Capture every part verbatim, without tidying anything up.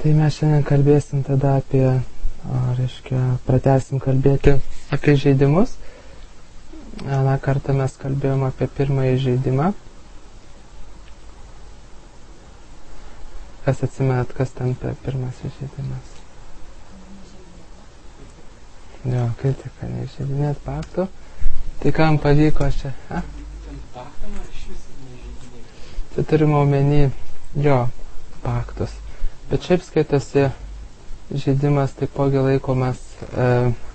Tai mes šiandien kalbėsim tada apie, o, reiškia, pratęsim kalbėti apie žaidimus. Aną kartą mes kalbėjom apie pirmąjį žaidimą. Kas atsimenat, kas ten pirmasis žaidimas? Jo, kritika, neišeidinėt pakto. Tai kam pavyko čia? A? Tai turime omeny jo paktus. Bet šiaip skaitosi žaidimas taipogi laikomas e,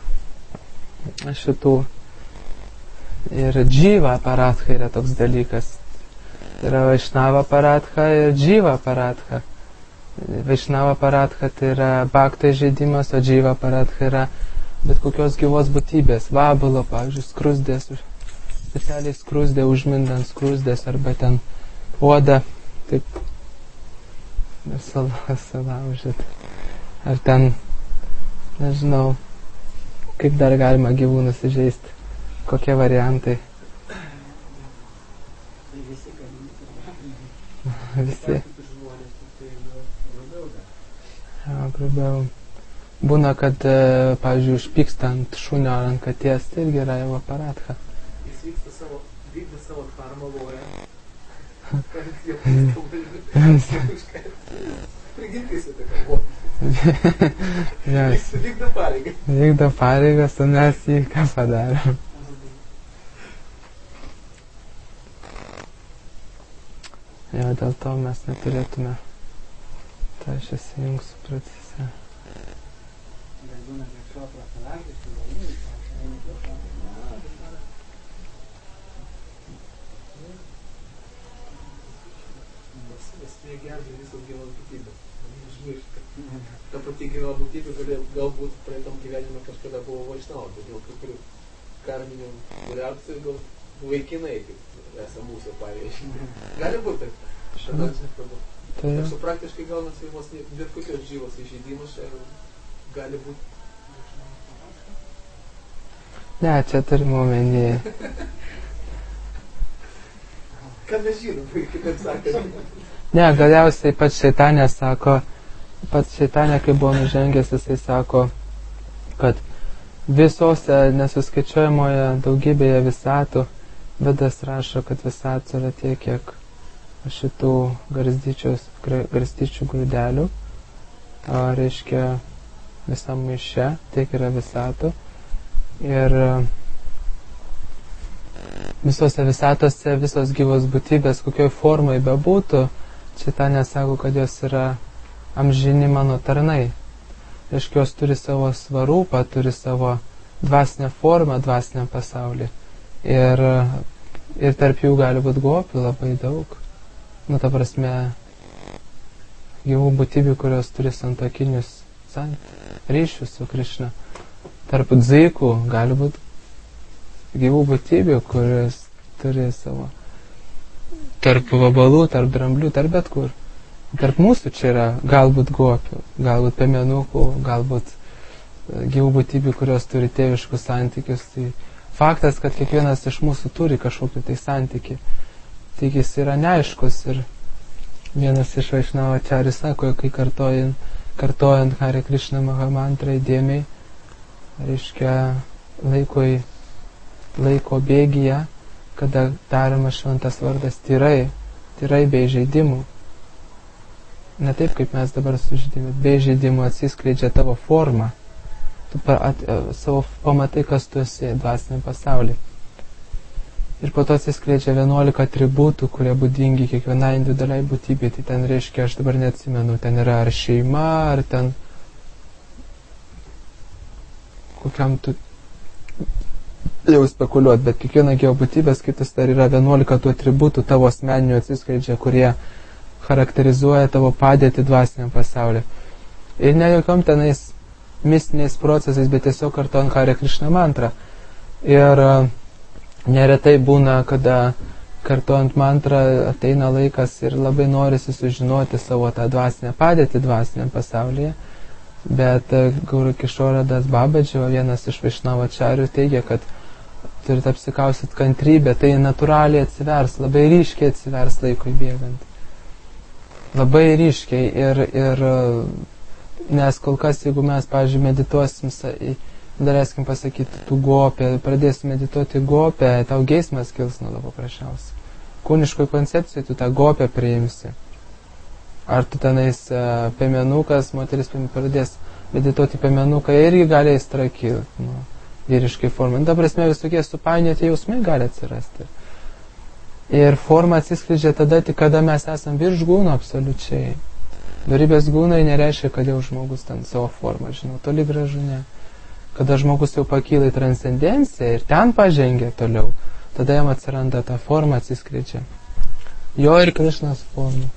šitų ir džyva paratha yra toks dalykas. Yra Vaišnava paratha ir džyva paratha. Vaišnava paratha tai yra bhaktai žaidimas, o džyva paratha yra bet kokios gyvos būtybės, vabalo, pavyzdžiui, skrusdės, specialiai skrusdė, užmindant skrusdės, arba ten odą, taip, salaužit. Ar ten, nežinau, kaip dar galima gyvūnus įžeisti, kokie variantai. Visi. Ja, grubiau. Būna, kad, pavyzdžiui, užpykstant šunio ar ant katės, tai irgi yra jau paratha. Jis vyksta savo, vykda savo karmą loja. Kad jis jau prigimtis į tai kalboti. Vykda pareigas. Vykda pareigas, o mes jį ką padarėm. Jo, dėl to mes neturėtume. Tai aš įsijungsiu procese. Ta pati gyva būtybė galėjo, galbūt praeitam gyvenime kažkada buvo Vaišnava, bet dėl kai kurių karminių reakcijų gal vaikinai, kaip esą mūsų pavyzdžiui. Gali būti taip. Tai su praktiškai gaunasi vos bet kokios džyvos įžeidimas gali būti. Ne, čia turim omeny. Ką mes žinom, kaip sakant? Ne, galiausiai pats šeitanė sako, pats šeitanė, kai buvo nužengęs, jisai sako, kad visose nesuskaičiuojamoje daugybėje visatų, Vedas rašo, kad visatų yra tiek, kiek šitų garstyčių grūdelių, o, reiškia visam maiše, tiek yra visatų. Ir visose visatose, visos gyvos būtybės, kokioj formai bebūtų, šeitanė sako, kad jos yra amžini mano tarnai. Reiškia, jos turi savo svarupą, turi savo dvasinę formą, dvasinę pasaulį. Ir, ir tarp jų gali būti gopių labai daug. Nu, ta prasme, gyvų būtybių, kurios turi santokinius ryšius su Krišna. Tarp dzikų gali būti gyvų būtybių, kurios turi savo. Tarp vabalų, tarp dramblių, tarp bet kur. Tarp mūsų čia yra galbūt gopių, galbūt piemenukų, galbūt gyvų būtybių, kurios turi tėviškus santykius. Tai faktas, kad kiekvienas iš mūsų turi kažkokį tai santykį. Tik jis yra neaiškus ir vienas iš Vaišnava ačarių sako, kai kartojant, kartojant Hare Krishna Mahamantrą įdėmiai, reiškia laikoj, laiko bėgyje, kada daromas šventas vardas tyrai, tyrai be žaidimų. Ne taip, kaip mes dabar sužydėme, be žaidimų atsiskleidžia tavo forma. Tu at, savo pamatai, kas tu esi dvasiniam pasaulyje. Ir po to atsiskleidžia vienuolika atributų, kurie būdingi kiekvienai individualiai būtybei. Tai ten reiškia, aš dabar neatsimenu, ten yra ar šeima, ar ten kokiam tu jau spekuliuot, bet kiekviena geobūtybė skaitus dar yra vienuolika tų atributų tavo asmeninių atsiskleidžia, kurie charakterizuoja tavo padėtį dvasiniam pasaulyje. Ir ne jokiom tenais mistiniais procesais, bet tiesiog kartojant Hare Krishna mantrą. Ir neretai būna, kada kartojant mantrą ateina laikas ir labai norisi sužinoti savo tą dvasinę padėtį dvasiniam pasaulyje. Bet Guru Kishora Das Babaji, vienas iš Vaišnava ačarių, teigia, kad turite apsikaustyt kantrybę, tai natūraliai atsivers, labai ryškiai atsivers laikui bėgant. Labai ryškiai ir, ir Nes kol kas, jeigu mes, pavyzdžiui, medituosim, daleiskim pasakyti, tu gopė, pradėsim medituoti gopę, tau geismas kils nuo paprasčiausiai. Kūniškoj koncepcijai tu tą gopę priimsi. Ar tu tenais uh, piemenukas, moteris pradės medituoti piemenuką, irgi gali aistra kilti, nu, vyriškai formai. Ta prasme, visokie supainioti jausmai gali atsirasti. Ir forma atsiskleidžia tada, tik kada mes esam virš gūno absoliučiai. Dorybės gūnai nereiškia, kad jau žmogus ten savo formą, žinau, toli gražu ne. Kada žmogus jau pakyla į transcendenciją ir ten pažengia toliau, tada jam atsiranda ta forma, atsiskleidžia. Jo ir Krišnos forma.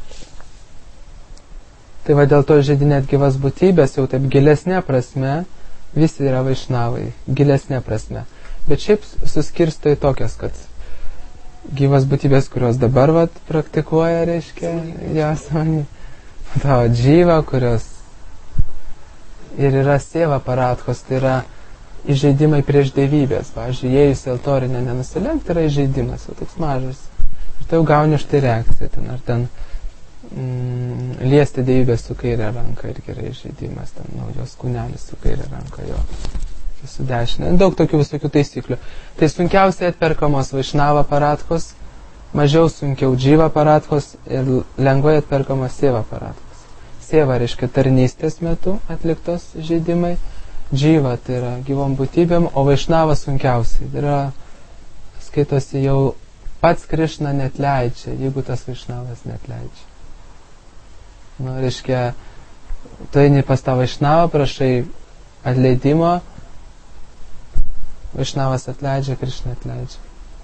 Tai va dėl to žaidinėt gyvas būtybės, jau taip gilesnė prasme, visi yra vaišnavai, gilesnė prasme. Bet šiaip suskirsto į tokias, kad gyvas būtybės, kurios dabar vat, praktikuoja, reiškia, jos mani, tavo džyva, kurios ir yra seva paratkos, tai yra įžeidimai prieš dievybės. Pavyzdžiui, įėjus į altorinę nenusilenkti yra įžeidimas, jau toks mažas. Ir tai jau gauni už tai reakciją, ten, ar ten mm, liesti dievybės su kairė ranka irgi yra įžeidimas, ten naujos kūnelis su kairė ranka, jo. Su dešinė. Daug tokių visokių taisyklių. Tai sunkiausiai atperkamos vaišnava paratkos, mažiau sunkiau džyva paratkos ir lengvai atperkamos seva paratkos. Seva reiškia tarnystės metu atliktos žaidimai, džyva tai yra gyvom būtybėm, o vaišnava sunkiausiai. Tai yra, skaitosi, jau pats Krišna net leidžia, jeigu tas vaišnavas net leidžia. Nu, reiškia, tu eini pas tą vaišnavą, prašai atleidimo, Vaišnavas atleidžia, Krišna atleidžia.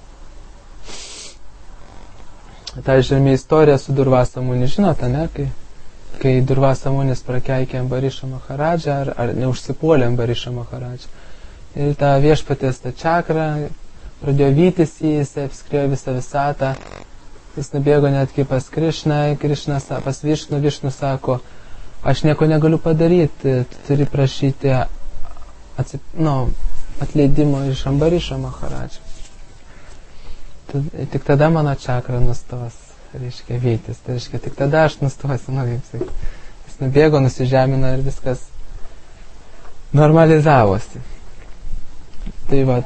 Ta žemė istorija su Durvasa Muni, žinote, ne? Kai, kai Durvasa Munis prakeikė Ambarišą Maharadžą ar, ar neužsipuolė Ambarišą Maharadžą. Ir tą viešpatės tą čakrą pradėjo vytis jį, jisai apskrėjo visą visatą. Jis nubėgo netgi pas Krišną, Krišna pas Višnu, Višnu sako, aš nieko negaliu padaryti, tu turi prašyti atsip... nu, atleidimo iš Ambarišo Maharadžo. Tik tada mano čakra nustos, reiškia, vytis. Tai reiškia, tik tada aš nustosiu, nu, kaip sakai. Jis nubėgo, nusižemino ir viskas normalizavosi. Tai va.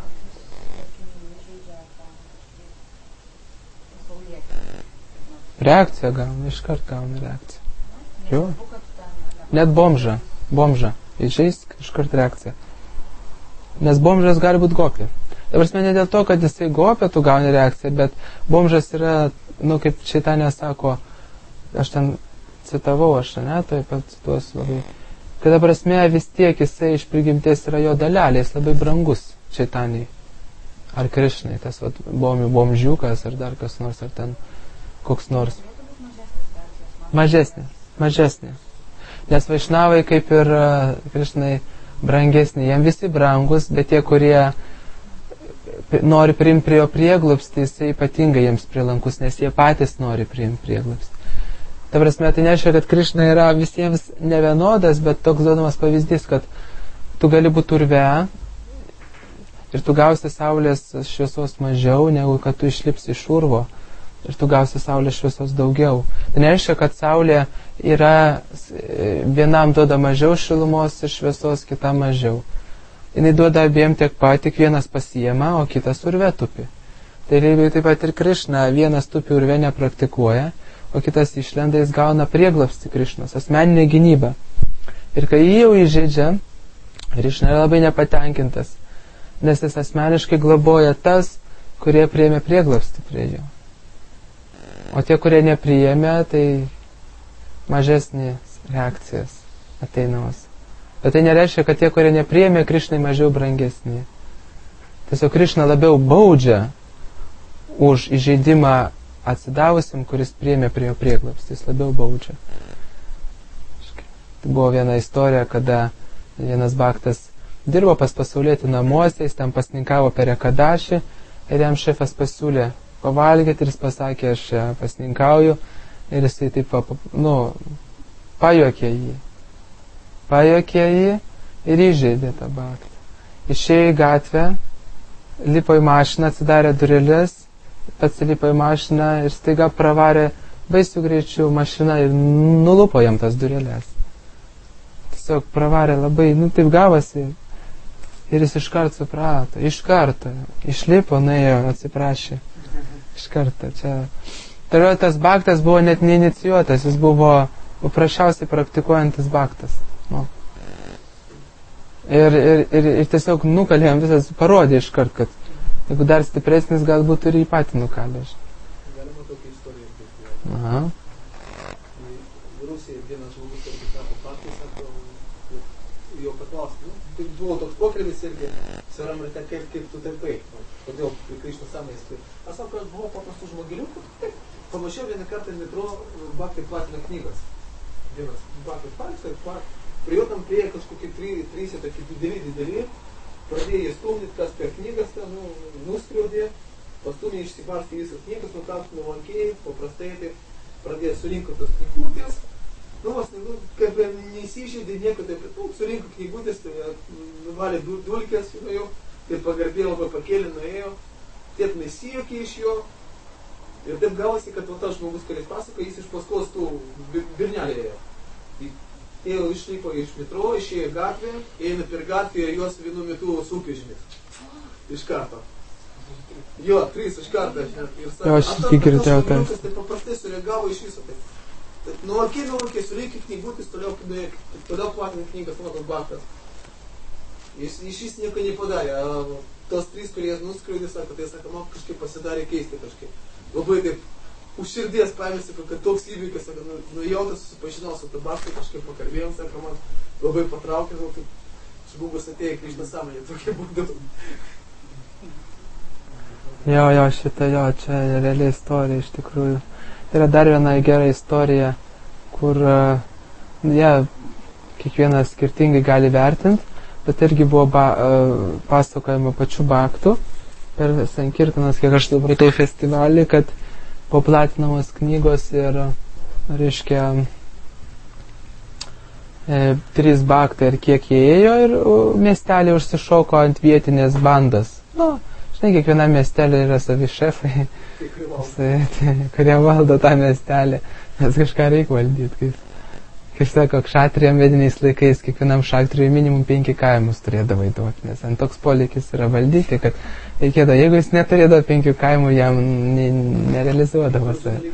Reakcija gauna, iškart gauna reakciją. Jo. Net bomža, bomža. Įžeisk, iškart reakcija. Nes bomžas gali būti gopė. Tai prasme, ne dėl to, kad jisai gopė, tu gauni reakciją, bet bomžas yra, nu, kaip Čaitanija sako, aš ten citavau, aš ne, tai pacituosiu labai. Kad, prasme, vis tiek jisai iš prigimties yra jo dalelė, jis labai brangus Čaitanijai. Ar Krišnai, tas vat, bomių bomžiukas, ar dar kas nors, ar ten koks nors. Mažesnė, mažesnė. Nes vaišnavai kaip ir Krišnai brangesni, jam visi brangus, bet tie, kurie nori priimti prie jo prieglobstį, jisai ypatingai jiems prilankus, nes jie patys nori priimti prieglobstį. Ta prasme, tai nereiškia, kad Krišna yra visiems nevienodas, bet toks duodamas pavyzdys, kad tu gali būti urve ir tu gausi saulės šviesos mažiau, negu kad tu išlipsi iš urvo ir tu gausi saulės šviesos daugiau. Tai nereiškia, kad saulė yra vienam duoda mažiau šilumos ir šviesos, kitam mažiau. Jis duoda abiem tiek pat, tik vienas pasiema, o kitas urve tupi. Tai lygiai taip pat ir Krišna, vienas tupi urve nepraktikuoja, o kitas išlenda, jis gauna prieglobstį Krišnos, asmeninę gynybą. Ir kai jį jau įžeidžia, Krišna yra labai nepatenkintas, nes jis asmeniškai globoja tas, kurie priėmė prieglobstį prie jo. O tie, kurie nepriėmė, tai mažesnės reakcijas ateinamos. Bet tai nereiškia, kad tie, kurie nepriėmė, Krišnai mažiau brangesni. Tiesiog Krišna labiau baudžia už įžeidimą atsidavusim, kuris priėmė prie jo prieglobstį. Jis labiau baudžia. Tai buvo viena istorija, kada vienas baktas dirbo pas pasaulietį namuose, jis ten pasninkavo per Ekadašį ir jam šefas pasiūlė pavalgyti ir jis pasakė, aš pasninkauju ir jisai taip, nu, pajuokė jį. Pajuokė jį ir įžeidė tą baktą. Išėjo į gatvę, lipo į mašiną, atsidarė dureles, pats lipo į mašiną ir staiga pravarė baisių greičių mašiną ir nulupo jam tas dureles. tiesiog pravarė labai, nu taip gavosi. Ir jis iškart suprato, iš karto, išlipo, nuėjo, atsiprašė. Iš karto, čia. Tai tas baktas buvo net neinicijuotas, jis buvo paprasčiausiai praktikuojantis baktas. Nu. Ir, ir, ir, ir tiesiog nukalėjom visas, parodė iškart, kad jeigu dar stipresnis, galbūt ir jį patį nukalė. Galima tokią istoriją. Aha. Rusija vienas žmogus, kuris sako, faktai sako, jo paklausti. Nu, tai buvo toks pokalbis irgi, siaram rate, kaip, kaip tu taipai, kodėl Krišna sąmonės. Aš sako, aš buvau paprastų žmogeliukų, pamačiau vieną kartą metro, baktai platina knygas. Vienas baktai platina, prie jo tam prieja kažkokie trys, tokie dideli, dideli, pradėjo stumdyti, kas per knygas ten, nu, nuskriaudė, pastumė išsibarstė visas knygas, nukampino lankėjai, paprastai tai pradėjo surinko tos knygutės, nu, vas, nu, kaip neįsižeidė nieko, taip, nu, surinko knygutės, tai nuvalė dulkės, nu, jau, tai pagarbėjo labai pakėlė, nuėjo, tiek nesijokė iš jo, ir taip gavosi, kad va, tas žmogus, kuris pasako, jis iš paskos tų birnelį ėjo. Ėjo išlipo iš metro, išėjo į gatvę, eina per gatvę ir jos vienu metu sunkvežimis. Iš karto. Jo, trys iš karto. Ir sako, jo, aš tik girdėjau tai. Tai paprastai sureagavo iš viso. Tai, tai nuolakė, nuolakė, sureikė knygutis, toliau, toliau platina knygas, matom, baktas. Jis iš vis nieko nepadarė. A, tos trys, kurie nuskriaudė, sako, tai sako, man kažkaip pasidarė keisti kažkaip. Labai taip už širdies paėmėsi, kad toks įvykis, sako, nu, nujautas, susipažinau su tabaku, kažkaip pakalbėjom, sako, man labai patraukė, nu, kaip žmogus atėjo Krišna sąmonė, tokia būdu. Jo, jo, šitą, jo, čia realiai istorija iš tikrųjų. Yra dar viena gera istorija, kur, ja, kiekvienas skirtingai gali vertinti, bet irgi buvo ba, pasakojama pačių baktų per Sankirtanas, kiek aš dabar tau festivalį, kad po platinamos knygos ir, reiškia, e, trys baktai ir kiek jie ėjo ir miestelį užsišoko ant vietinės bandas. Nu, žinai, kiekvienam miestelį yra savi šefai, kurie valdo tą miestelį, nes kažką reikia valdyti. Kaip, kaip sako, kšatrijam vediniais laikais kiekvienam šatrijui minimum penki kaimus turėdavai duoti, nes ant toks polikis yra valdyti, kad reikėdavo, jeigu jis neturėdavo penkių kaimų, jam ne, nerealizuodavo save.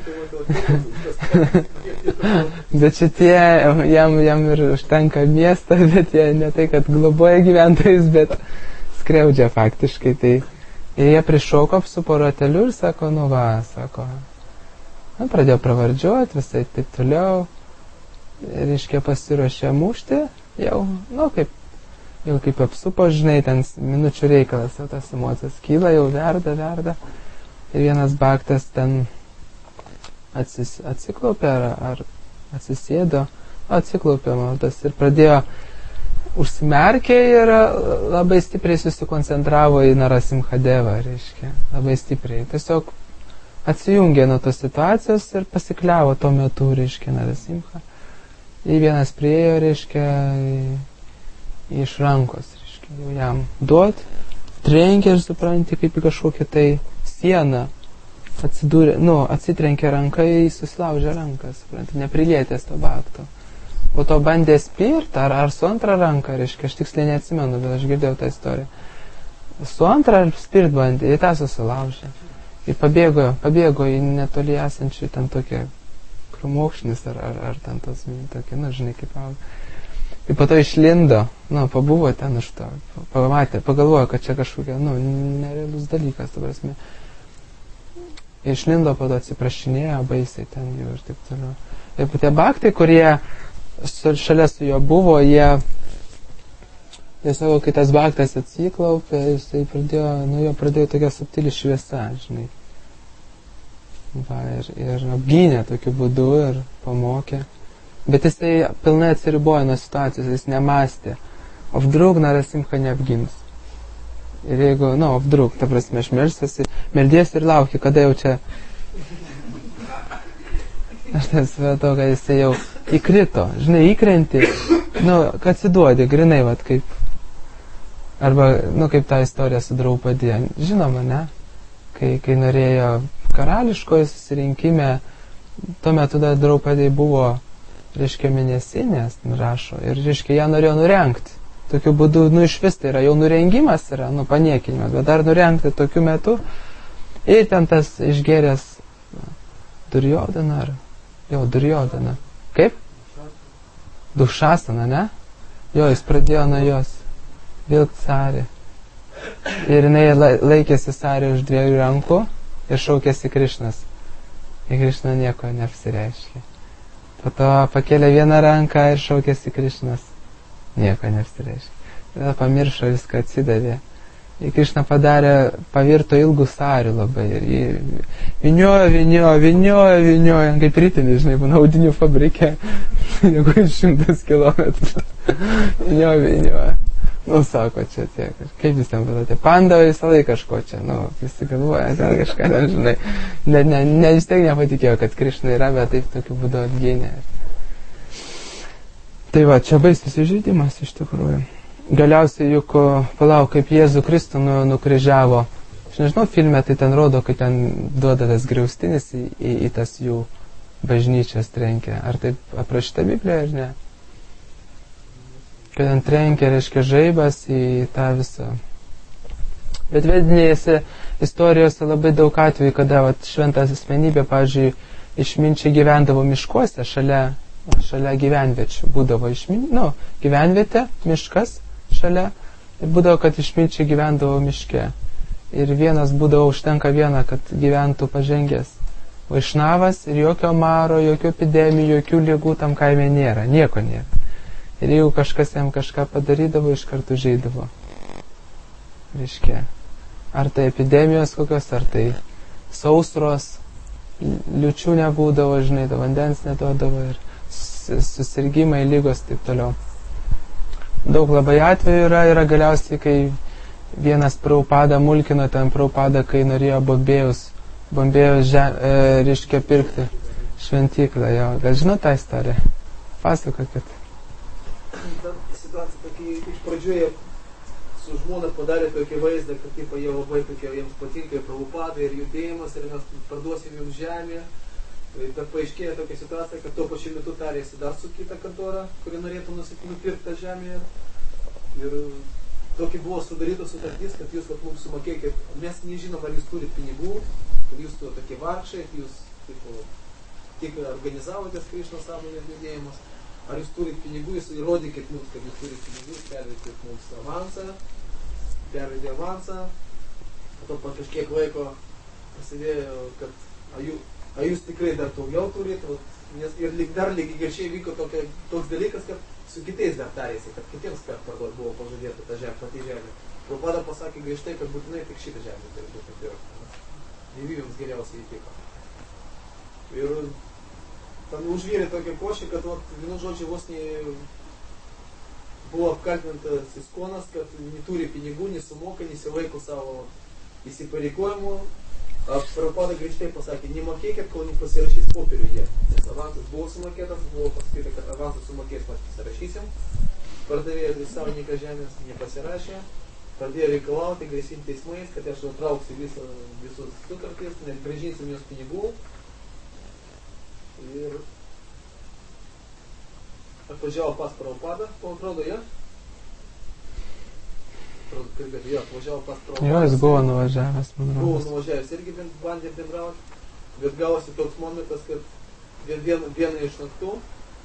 Bet šitie, jam, jam ir užtenka miestą, bet jie ne tai, kad globoja gyventojus, bet skriaudžia faktiškai. Tai ir jie prišoko su poroteliu ir sako, nu va, sako, na, pradėjo pravardžiuoti, visai taip toliau. Reiškia, pasiruošė mušti, jau, nu, kaip, jau kaip apsupo, žinai, ten minučių reikalas, jau tas emocijas kyla, jau verda, verda. Ir vienas baktas ten atsis, atsiklaupė ar, ar atsisėdo, atsiklaupė maldas ir pradėjo užsimerkė ir labai stipriai susikoncentravo į Narasimhadevą, reiškia, labai stipriai. Tiesiog atsijungė nuo tos situacijos ir pasikliavo tuo metu, reiškia, Narasimha. Ir vienas priejo, reiškia, iš rankos, reiškia, jau jam duot, trenkė ir supranti, kaip į kažkokią tai sieną atsidūrė, nu, atsitrenkė ranką, jis susilaužė ranką, supranti, neprilietęs to bakto. Po to bandė spirt, ar, ar su antra ranka, reiškia, aš tiksliai neatsimenu, bet aš girdėjau tą istoriją. Su antra ar spirt bandė, į tą susilaužė. Ir pabėgo, pabėgo į netoli esančių ten tokią krūmokšnis ar, ar, ar ten tos, tokie, nu, žinai, kaip auga. Ir po to išlindo, nu, pabuvo ten už to, pamatė, pagalvojo, kad čia kažkokia, nu, nerealus dalykas, ta prasme. Išlindo, po to atsiprašinėjo, baisiai ten jau ir taip toliau. Ir tie baktai, kurie šalia su juo buvo, jie, tiesiog, kai tas baktas atsiklaupė, jisai pradėjo, nu, jo pradėjo tokia subtili šviesa, žinai. Va, ir, ir apgynė tokiu būdu ir pamokė. Bet jisai pilnai atsiribojo nuo situacijos, jis nemastė. O vdrug Narasimha neapgins. Ir jeigu, nu, o vdrug, ta prasme, aš melsiuosi, meldiesi ir lauki, kada jau čia. Aš tai supratau, kad jisai jau įkrito, žinai, įkrenti, nu, kad atsiduodi, grinai, vat, kaip. Arba, nu, kaip ta istorija su Draupadija. Žinoma, ne? Kai, kai norėjo karališkoje susirinkime, tuo metu dar Draupadijai buvo reiškia, mėnesinės, rašo, ir, reiškia, ją norėjo nurengti. Tokiu būdu, nu, iš vis tai yra, jau nurengimas yra, nu, paniekinimas, bet dar nurengti tokiu metu. Ir ten tas išgeręs Durjodana, ar, jo, Durjodana. Kaip? Dušasana, ne? Jo, jis pradėjo nuo jos vilkt Sarį. Ir jinai laikėsi Sarį už dviejų rankų ir šaukėsi Krišnas. Ir Krišna nieko neapsireiškė. Po to pakėlė vieną ranką ir šaukėsi Krišnas. Nieko neapsireiškė. Tada pamiršo, viską atsidavė. Ir Krišna padarė, pavirto ilgų Sarių labai. Ir jį viniojo, viniojo, viniojo, viniojo, kaip rytinį, žinai, būna audinių fabrike, negu šimtas kilometrų. Viniojo, viniojo. Nu, sako, čia tiek. Kaip jūs ten padatė? Panda visą laiką kažko čia, nu, visi galvoja, ten kažką ten, žinai. Ne, ne, ne, vis tiek nepatikėjo, kad Krišna yra, bet taip tokiu būdu atgynė. Tai va, čia baisus įžeidimas iš tikrųjų. Galiausiai juk, palauk, kaip Jėzų Kristų nu, nukryžiavo. Aš nežinau, filme tai ten rodo, kai ten duoda tas griaustinis į, į, į tas jų bažnyčias trenkia. Ar taip aprašyta Biblijoje, ar ne? Kai ten trenkia, reiškia, žaibas į tą visą. Bet vedinėjasi istorijose labai daug atvejų, kada vat, šventas asmenybė, pavyzdžiui, išminčiai gyvendavo miškuose šalia, šalia gyvenviečių. Būdavo išmin, nu, gyvenvietė, miškas šalia. Ir būdavo, kad išminčiai gyvendavo miške. Ir vienas būdavo, užtenka vieną, kad gyventų pažengęs vaišnavas ir jokio maro, jokių epidemijų, jokių ligų tam kaime nėra. Nieko nėra. Ir jeigu kažkas jam kažką padarydavo, iš karto žaidavo. Reiškia, ar tai epidemijos kokios, ar tai sausros, liučių nebūdavo, žinai, vandens neduodavo ir susirgymai, lygos, taip toliau. Daug labai atvejų yra, yra galiausiai, kai vienas Prabhupada mulkino ten Prabhupada, kai norėjo Bombėjus, Bombėjus, e, reiškia, pirkti šventyklą. Jo. Gal žinot tą istoriją? Pasakokit. Ta situacija tokia, iš pradžių jie su žmona padarė tokį vaizdą, kad taip, jie labai tokie, jiems patinka ir Prabhupada, ir judėjimas, ir mes parduosim jums žemę. Bet paaiškėjo tokia situacija, kad tuo pačiu metu tarėsi dar su kita kontora, kuri norėtų nusipirkti tą žemę. Ir tokia buvo sudaryta sutartis, kad jūs vat, mums sumokėkit. Mes nežinom, ar jūs turite pinigų, kad jūs to tokie vargšai, jūs taip, tik organizavotės Krišnos sąmonės judėjimus. Ar jūs turite pinigų, jūs įrodykit mums, kad jūs turite pinigų, pervedykit mums avansą, pervedė avansą. Po to po kažkiek laiko prasidėjo, kad a, jų, a jūs tikrai dar daugiau turit, nes ir dar lygiai gerčiai vyko tokia, toks dalykas, kad su kitais dar tarėsi, kad kitiems kart parduot buvo pažadėta ta žemė, pati žemė. Prabhupada pasakė griežtai, kad būtinai tik šitą žemę turi būti pirkta. Ir jums geriausiai įtiko. Ir ten užvyrė tokia košė, kad vat, vienu žodžiu vos ne buvo apkaltintas Iskonas, kad neturi pinigų, nesumoka, nesilaiko savo įsipareigojimų. Prabhupada grįžtai pasakė, nemokėkit, kol nepasirašys popierių jie. Nes avansas buvo sumokėtas, buvo pasakyta, kad avansas sumokės, mes pasirašysim. Pardavėjo savininką žemės, nepasirašė. Pradėjo reikalauti, grėsinti teismais, kad aš nutrauksiu visą, visus sutartis, nes grąžinsim jos pinigų. Ir atvažiavo pas Prabhupadą, man atrodo, ja? Kalbėti, jo, atvažiavo pas Prabhupadą. Jo, jis buvo nuvažiavęs, man atrodo. Buvo nuvažiavęs irgi bandė bendrauti, bet gavosi toks momentas, kad vien, vieną iš naktų,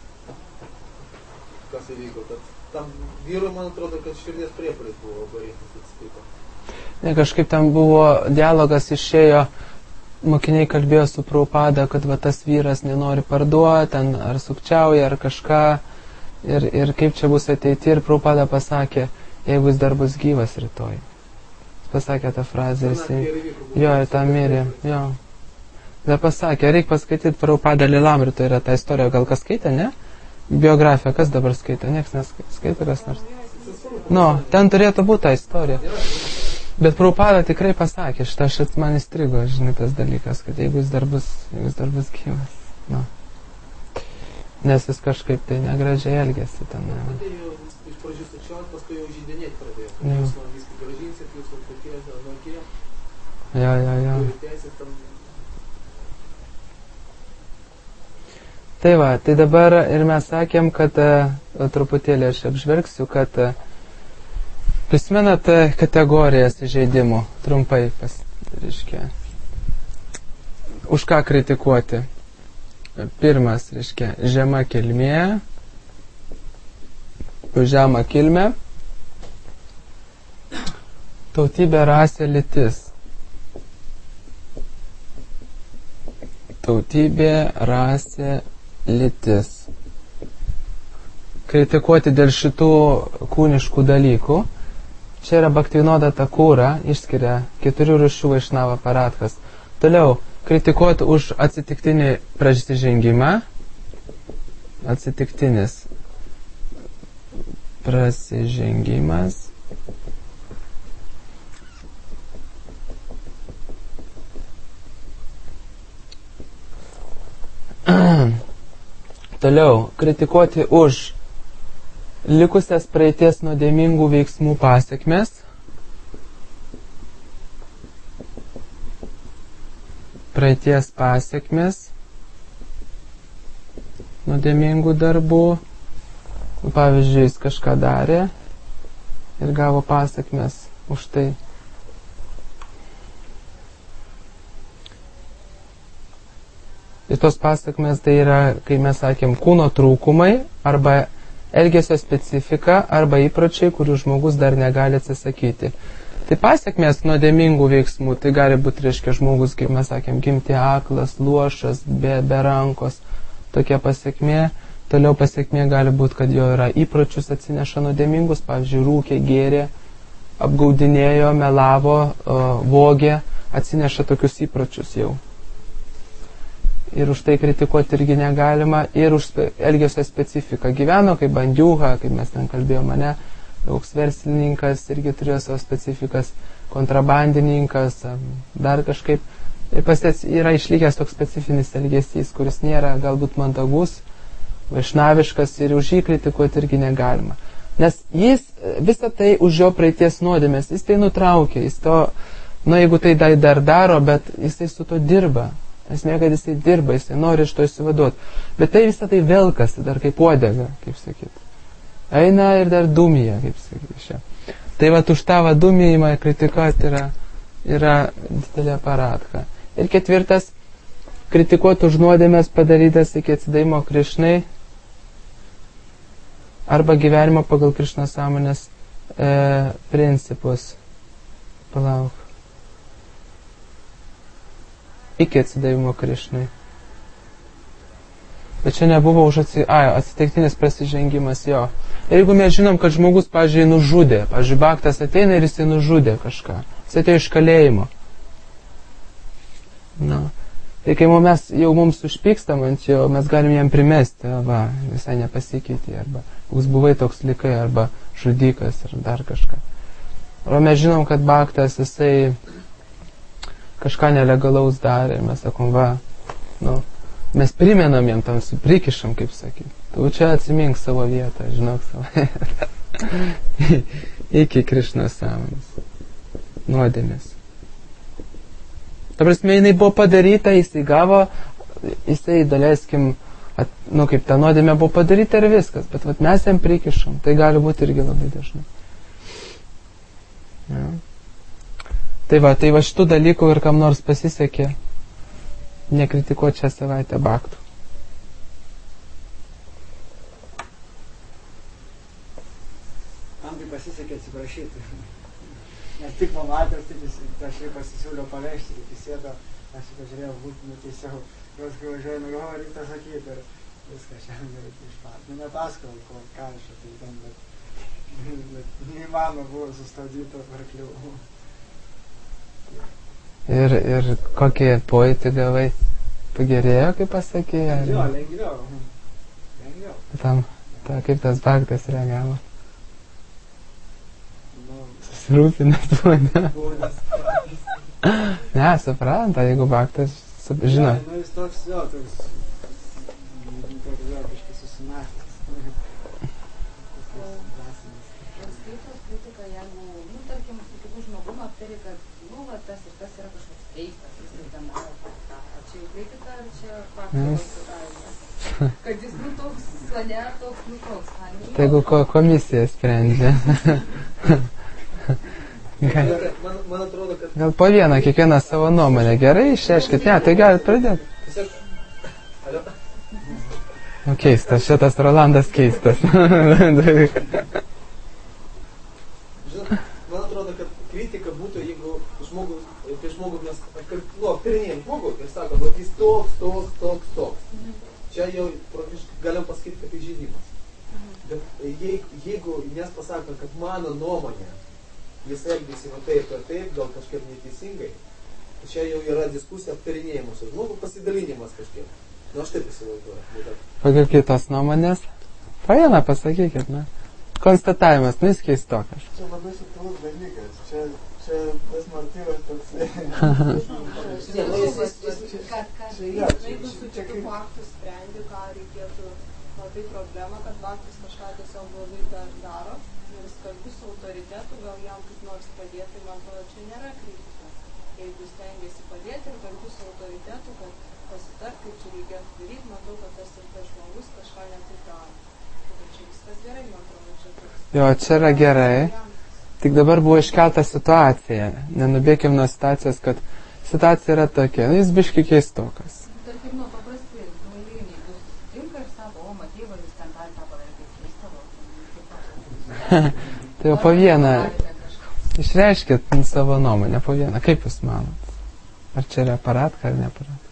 kas įvyko, kad tam vyrui, man atrodo, kad širdies priepuolis buvo varytas atsitiko. Ne, kažkaip tam buvo dialogas, išėjo, mokiniai kalbėjo su Prabhupada, kad va, tas vyras nenori parduoti, ten ar sukčiauja, ar kažką, ir, ir kaip čia bus ateiti, ir Prabhupada pasakė, jeigu jis dar bus gyvas rytoj. Jis pasakė tą frazę, jis, jo, ir tą mirė, jo. Dar pasakė, reikia paskaityti Prabhupada Lilamrito, yra ta istorija, gal kas skaitė, ne? Biografiją, kas dabar skaito, nieks neskaito, kas nors. Nu, ten turėtų būti ta istorija. Bet Prabhupada tikrai pasakė, šitą šit man įstrigo, žinai, tas dalykas, kad jeigu jis dar bus, jeigu jis dar bus gyvas, nu. Nes jis kažkaip tai negražiai elgėsi ten. Ne. Iš pradžių sučiaut, paskui jau žydinėti pradėjo. Jūs man viską gražinsit, jūs man tokie, anokie. Jo, jo, jo. Turi teisės tam. Tai va, tai dabar ir mes sakėm, kad truputėlį aš apžvelgsiu, kad prisimenat kategorijas įžeidimų, trumpai pas, reiškia, už ką kritikuoti. Pirmas, reiškia, žema kilmė, už žemą kilmę, tautybė, rasė, lytis. Tautybė, rasė, lytis. Kritikuoti dėl šitų kūniškų dalykų. Čia yra Bhaktivinoda Thakura, išskiria keturių rūšių Vaišnava Paradhas. Toliau, kritikuoti už atsitiktinį prasižengimą. Atsitiktinis prasižengimas. Toliau, kritikuoti už likusias praeities nuodėmingų veiksmų pasekmes. Praeities pasekmes nuodėmingų darbų. Pavyzdžiui, jis kažką darė ir gavo pasekmes už tai. Ir tos pasekmes tai yra, kai mes sakėm, kūno trūkumai arba elgesio specifika arba įpročiai, kurių žmogus dar negali atsisakyti. Tai pasekmės nuodėmingų veiksmų, tai gali būti, reiškia, žmogus, kaip mes sakėm, gimti aklas, luošas, be, be rankos, tokia pasekmė. Toliau pasekmė gali būti, kad jo yra įpročius atsineša nuodėmingus, pavyzdžiui, rūkė, gėrė, apgaudinėjo, melavo, vogė, atsineša tokius įpročius jau. Ir už tai kritikuoti irgi negalima, ir už elgesio specifiką. Gyveno kaip bandiūha, kaip mes ten kalbėjome, mane, toks verslininkas irgi turėjo savo specifikas, kontrabandininkas, dar kažkaip. Ir pasies yra išlikęs toks specifinis elgesys, kuris nėra galbūt mandagus, vaišnaviškas, ir už jį kritikuoti irgi negalima. Nes jis visą tai už jo praeities nuodėmės, jis tai nutraukė, jis to, nu jeigu tai dar daro, bet jisai su to dirba. Esmė, kad jisai dirba, jisai nori iš to įsivaduoti. Bet tai visą tai velkasi, dar kaip uodega, kaip sakyt. Eina ir dar dūmija, kaip sakyt. Tai va už tą dūmijimą kritikuoti yra, yra didelė paradha. Ir ketvirtas, kritikuoti už nuodėmės padarytas iki atsidavimo Krišnai arba gyvenimo pagal Krišnos sąmonės e, principus. Palauk. Iki atsidavimo Krišnai. Bet čia nebuvo už atsi... Ai, atsitiktinis prasižengimas jo. Ir jeigu mes žinom, kad žmogus, pavyzdžiui, nužudė, pavyzdžiui, Bhaktas ateina ir jisai nužudė kažką. Jis atėjo iš kalėjimo. Na. Tai kai mes jau mums užpykstam ant jo, mes galim jam primesti, va, visai nepasikeitė, arba koks buvai toks likai, arba žudikas, ar dar kažką. O mes žinom, kad Bhaktas jisai kažką nelegalaus darė ir mes sakom, va, nu, mes primenam jam tam, prikišam, kaip sakyti. Tu čia atsimink savo vietą, žinok savo vietą. Iki Krišnos sąmonės. Nuodėmės. Ta prasme, jinai buvo padaryta, jisai gavo, jisai, daleiskim, at, nu, kaip ta nuodėmė buvo padaryta ir viskas, bet vat, mes jam prikišam. Tai gali būti irgi labai dažnai. Ja. Tai va, tai va šitų dalykų ir kam nors pasisekė nekritikuoti šią savaitę Bhaktų. Man tai pasisekė atsiprašyti. Nes tik pamatęs, tik aš jai pasisiūliau pavežti, tik įsėdo, aš pažiūrėjau, būtų nuteisiau, jos kai važiuoju nugalvo, reikia sakyti ir viską šiandien reikia išpart. Nu, nepasakau, ką aš tai ten, bet, bet neįmano buvo sustabdyti arklių. Ir, ir kokį pojūtį gavai? Pagerėjo, kaip pasakė? Ar... Jo, lengviau. Lengviau. Tam, ta, kaip tas Bhaktas reagavo? Nu, susirūpinęs buvo, ne? Būdas. Ne, supranta, jeigu Bhaktas žino. Ne, nu jis toks, jo, toks, toks, jo, kažkai susimąstęs. Skaitos kritika, jeigu, nu, tarkim, su kitų žmogum aptari, kad nu, va, tas ir tas yra kažkoks keistas, jis ir ten daro. Ar čia jau kritika, ar čia faktas? mane ar toks, nu toks. Tai jeigu ko komisija sprendžia. Man, man atrodo, kad... Gal po vieną, kiekvieną savo nuomonę. Gerai, išreiškit. Ne, tai galit pradėti. Tiesiog... Alio? Nu, keistas, šitas Rolandas keistas. Žinot, man atrodo, kad kritika būtų, jeigu žmogus, kai žmogus mes nu, aptarinėjom žmogų ir sakom, kad jis toks, toks, toks, toks. Čia jau galim pasakyti, kad tai žaidimas. Bet jeigu, jeigu mes pasakom, kad mano nuomonė, jis elgėsi va taip ir taip, gal kažkaip neteisingai, čia jau yra diskusija aptarinėjimas, žmogų pasidalinimas kažkiek. Nu, aš taip įsivaizduoju. Kokios kitos nuomonės? Po vieną pasakykit, ne? Konstatavimas, nu jis keistokas. Čia labai subtilus dalykas. Čia, čia tas motyvas toksai. Jeigu su tokiu faktu sprendi, ką reikėtų, matai problemą, kad faktas kažką tiesiog blogai daro ir jis kalbi su autoritetu, gal jam kaip nors padėti, man atrodo, čia nėra kritika. Jeigu stengiasi padėti ir kalbi su autoritetu, kad pasitar, kaip čia reikėtų daryti, matau, kad tas ir tas žmogus kažką netaip daro. Tai čia viskas gerai, man atrodo, čia toks. Jo, čia yra gerai. Tik dabar buvo iškelta situacija. Nenubėkim nuo situacijos, kad situacija yra tokia. Nu, jis biški keistokas. Tarkim, nu, paprastai, žmonėliniai, jūs tinka ir sako, o, matyva, jūs ten gali tą padaryti keistavo. Tai jau po vieną. Išreiškit savo nuomonę po vieną. Kaip jūs manot? Ar čia yra aparatka ar ne aparatka?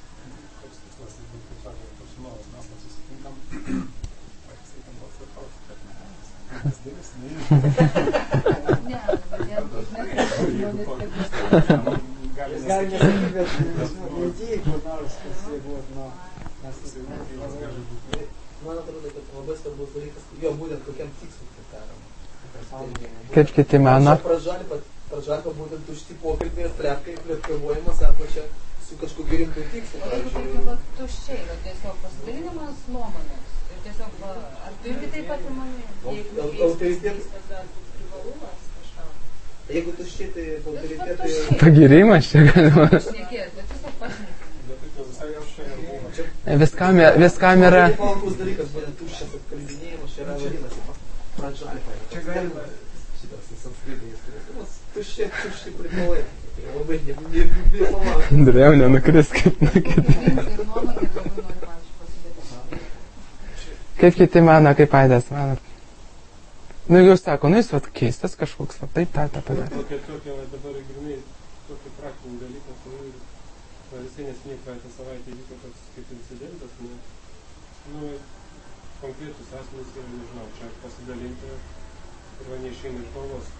Ne, Jis gali nesakyti, bet mintyjai, kur nors pasibūt, nu, Man atrodo, kad labai svarbus dalykas, jo būtent kokiam tikslui tai daroma. Kaip kiti mano? Pražalpa, pražalpa būtent tušti pokalbiai ir trepkai, plėtkavuojimas arba čia su kažkokiu rimtu tikslu. O jeigu tokia va tuščiai, va tiesiog pasidalinimas nuomonės ir tiesiog va, ar tu irgi taip pat įmanai? Jeigu keistas, tas gali būti privalumas kažką. Jeigu tuščiai, tai autoritetai... Pagirimas čia galima. Šnekės, bet tiesiog pašnekės. Viskam, viskam yra... Tai palankus dalykas, būtent tuščias atkalbinėjimas, čia yra vadinasi pražalpa. čia galima. Šitas sanskritai. Tuščiai, tuščiai privalai. Labai nepamatai. Andrėjau, nenukris kaip nukit. Ir nuomonė ir labai nori pavyzdžiui pasidalyti. Kaip kiti mano, kaip Aidas mano. Nu, jeigu jūs sako, nu jis vat keistas kažkoks, va taip, tą, tą padarė. Tokia, tokia, dabar grinai, tokį praktinį dalyką, tai va, visai nesiniai praeitą savaitę įvyko toks kaip incidentas, ne, nu, konkretus asmenys yra, nežinau, čia pasidalinti ir va neišeina iš galvos.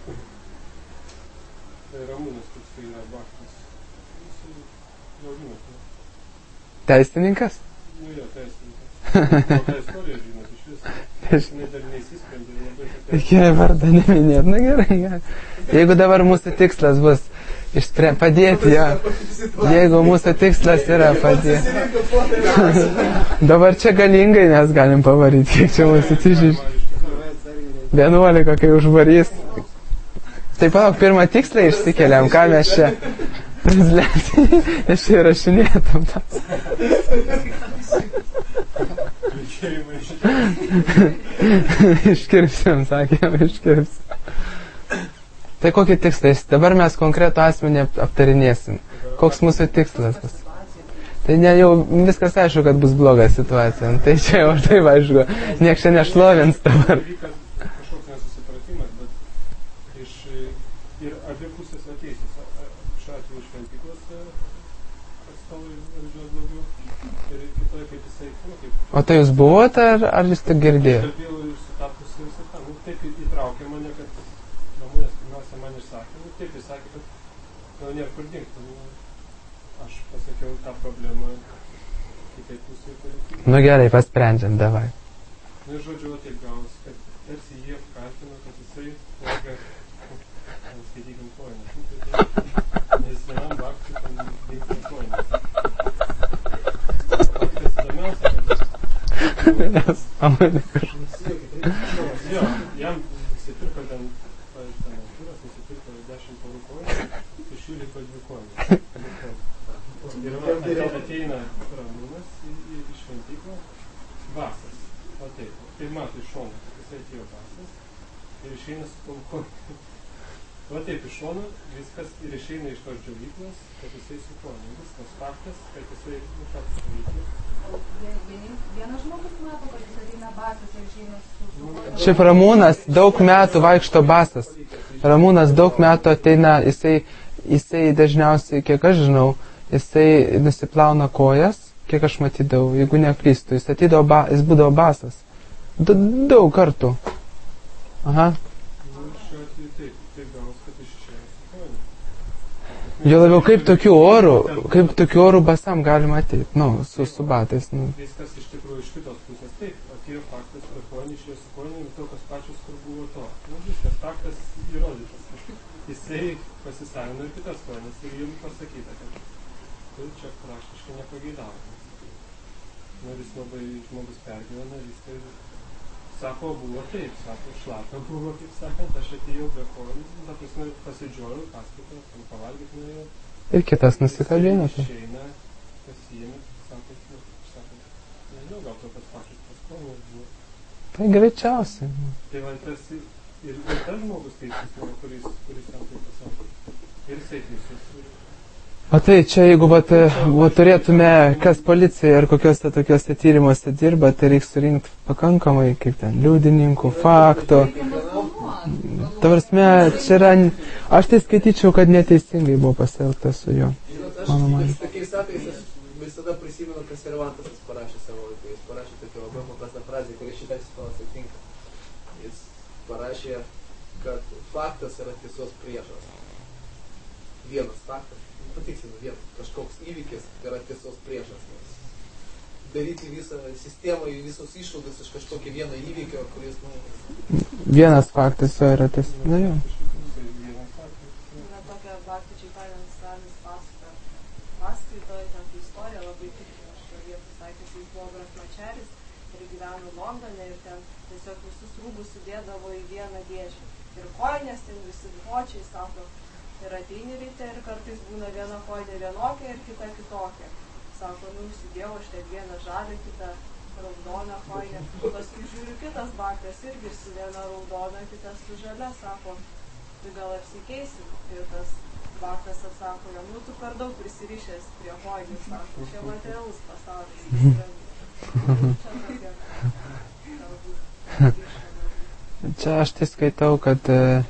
Tai Ramūnas, toks tai yra Bachtas, jis jaunimas, ne? Teisininkas? Nu, jo, teisininkas. O tą istoriją, žinot, iš vis, jinai dar neįsisprendė ir labai tokia... Reikia vardą neminėti, na gerai, gerai. Jeigu dabar mūsų tikslas bus išspre... padėti, jo. Jeigu mūsų tikslas yra padėti. Dabar čia galingai mes galim pavaryti, kiek čia mūsų tižiš. Vienuolika, kai užvarys. Tai palauk, pirmą tikslą išsikeliam, ką mes čia transliacijai, nes čia įrašinėtum tas. Iškirpsim, sakėm, iškirpsim. Tai kokį tikslą? Dabar mes konkretų asmenį aptarinėsim. Koks mūsų tikslas bus? Tai ne, jau viskas aišku, kad bus bloga situacija. Tai čia jau taip aišku, nieks čia nešlovins dabar. Kažkoks nesusipratimas, bet iš ir abi pusės ateisis. Šiuo atveju šventyklos atstovai važiuos daugiau ir kitoje kaip jisai, nu kaip... O tai jūs buvote, ar, ar jūs tik girdėjote? Aš kalbėjau ir sutapusi visą tą, nu taip įtraukė mane, kad Ramūnas pirmiausia man išsakė, nu taip jis sakė, kad nu nėra kur dingti. Nu, aš pasakiau tą problemą kitai pusėje. Tai... Nu gerai, pasprendžiam, davai. Nu, žodžiu, taip gavus, kad tarsi jie kaltina, kad jisai vogė, skaitykim, kojinas. Nes vienam baktui ten dingti kojinas. Faktas įdomiausia, kad Nes, amanį. jo, jam nusipirko ten, pavyzdžiui, ten Artūras nusipirko dešimt porų kojų, iš jų liko dvi kojų. Ir va, ateina Ramūnas į šventyklą, Basas, o taip. tai mato iš šono, kad jisai atėjo basas ir išeina su tom kojom. Va taip iš šono viskas ir išeina iš tos džiovyklos, kad jisai su kojom. Viskas faktas, kad jisai nušatas džiovyklos. Vienas žmogus mato, kad jis ateina basas ir išeina su kojom. Šiaip Ramūnas daug metų vaikšto basas. Ramūnas daug metų ateina, jisai, jisai dažniausiai, kiek aš žinau, jisai nusiplauna kojas, kiek aš matydavau, jeigu neklystu, jis atydavo, ba, jis būdavo basas. D daug kartų. Aha. Šiuo atveju taip, taip gavos, kad iš išėjo su kojom. Jo labiau kaip tokių orų, kaip tokių orų basam galima ateiti, nu, su, su batais. Nu. Viskas iš tikrųjų iš kitos pusės taip, atėjo faktas, kad kojom išėjo su kojom ir tokios pačios, kur buvo to. Nu, viskas, faktas įrodytas. Jisai pasisavino ir kitas kojas ir jums pasakyta, kad tai čia praktiškai nepageidavo. Nu, vis labai žmogus pergyvena, viską ir sako, buvo taip, sako, šlapia buvo, kaip sakant, aš atėjau be kojų, ta prasme, pasidžiojau, paskaitą, pavalgyti nuėjau. Ir kitas nusikabino. Išeina, pasiėmė, sako, nu, sako, nežinau, gal to pats pačius pas kojų buvo. Tai greičiausiai. Tai va, tas ir, ir tas žmogus teisus, kuris, kuris tam taip pasakė. Ir jisai teisus. O tai čia, jeigu vat, vat, turėtume, kas policija ar kokiuose tokiuose tyrimuose dirba, tai reikia surinkti pakankamai, kaip ten, liudininkų, faktų. Ta prasme, čia yra, aš tai skaityčiau, kad neteisingai buvo pasielgta su juo. Žinot, aš tokiais atvejais aš visada prisimenu, kas Cervantas parašė savo laiku. Jis parašė tokią labai paprastą frazę, kuri šitai situacijai tinka. Jis parašė, kad faktas yra tiesos priešas. Vienas faktas. Patiksinu, vien kažkoks įvykis yra tiesos priešas. Daryti visą sistemą, visus iššūkius iš kažkokio vieno įvykio, kuris, nu... Vienas faktas jo yra ties... Na jo. Yra tokia Baktičiai Pavilas Ramis pasaka. Paskaitoje, ten tai istorija labai tikri. Aš vietą sakęs, jis buvo grafmačeris ir gyveno Londone ir ten tiesiog visus rūbus sudėdavo į vieną dėžę. Ir kojinės ten visi dvočiai, sako, ir ateini ryte ir kartais būna viena kojinė vienokia ir kita kitokia. Sako, nu, užsidėjau aš ten vieną žalę, kitą raudoną kojinę. Paskui žiūriu, kitas baktas irgi su viena raudona, kitas su žalia. Sako, tu gal apsikeisim. Ir tas baktas atsako, nu, tu per daug prisirišęs prie kojinių. Sako, čia materialus pasaulis. Čia tokia, galbūt. Čia aš tai skaitau, kad...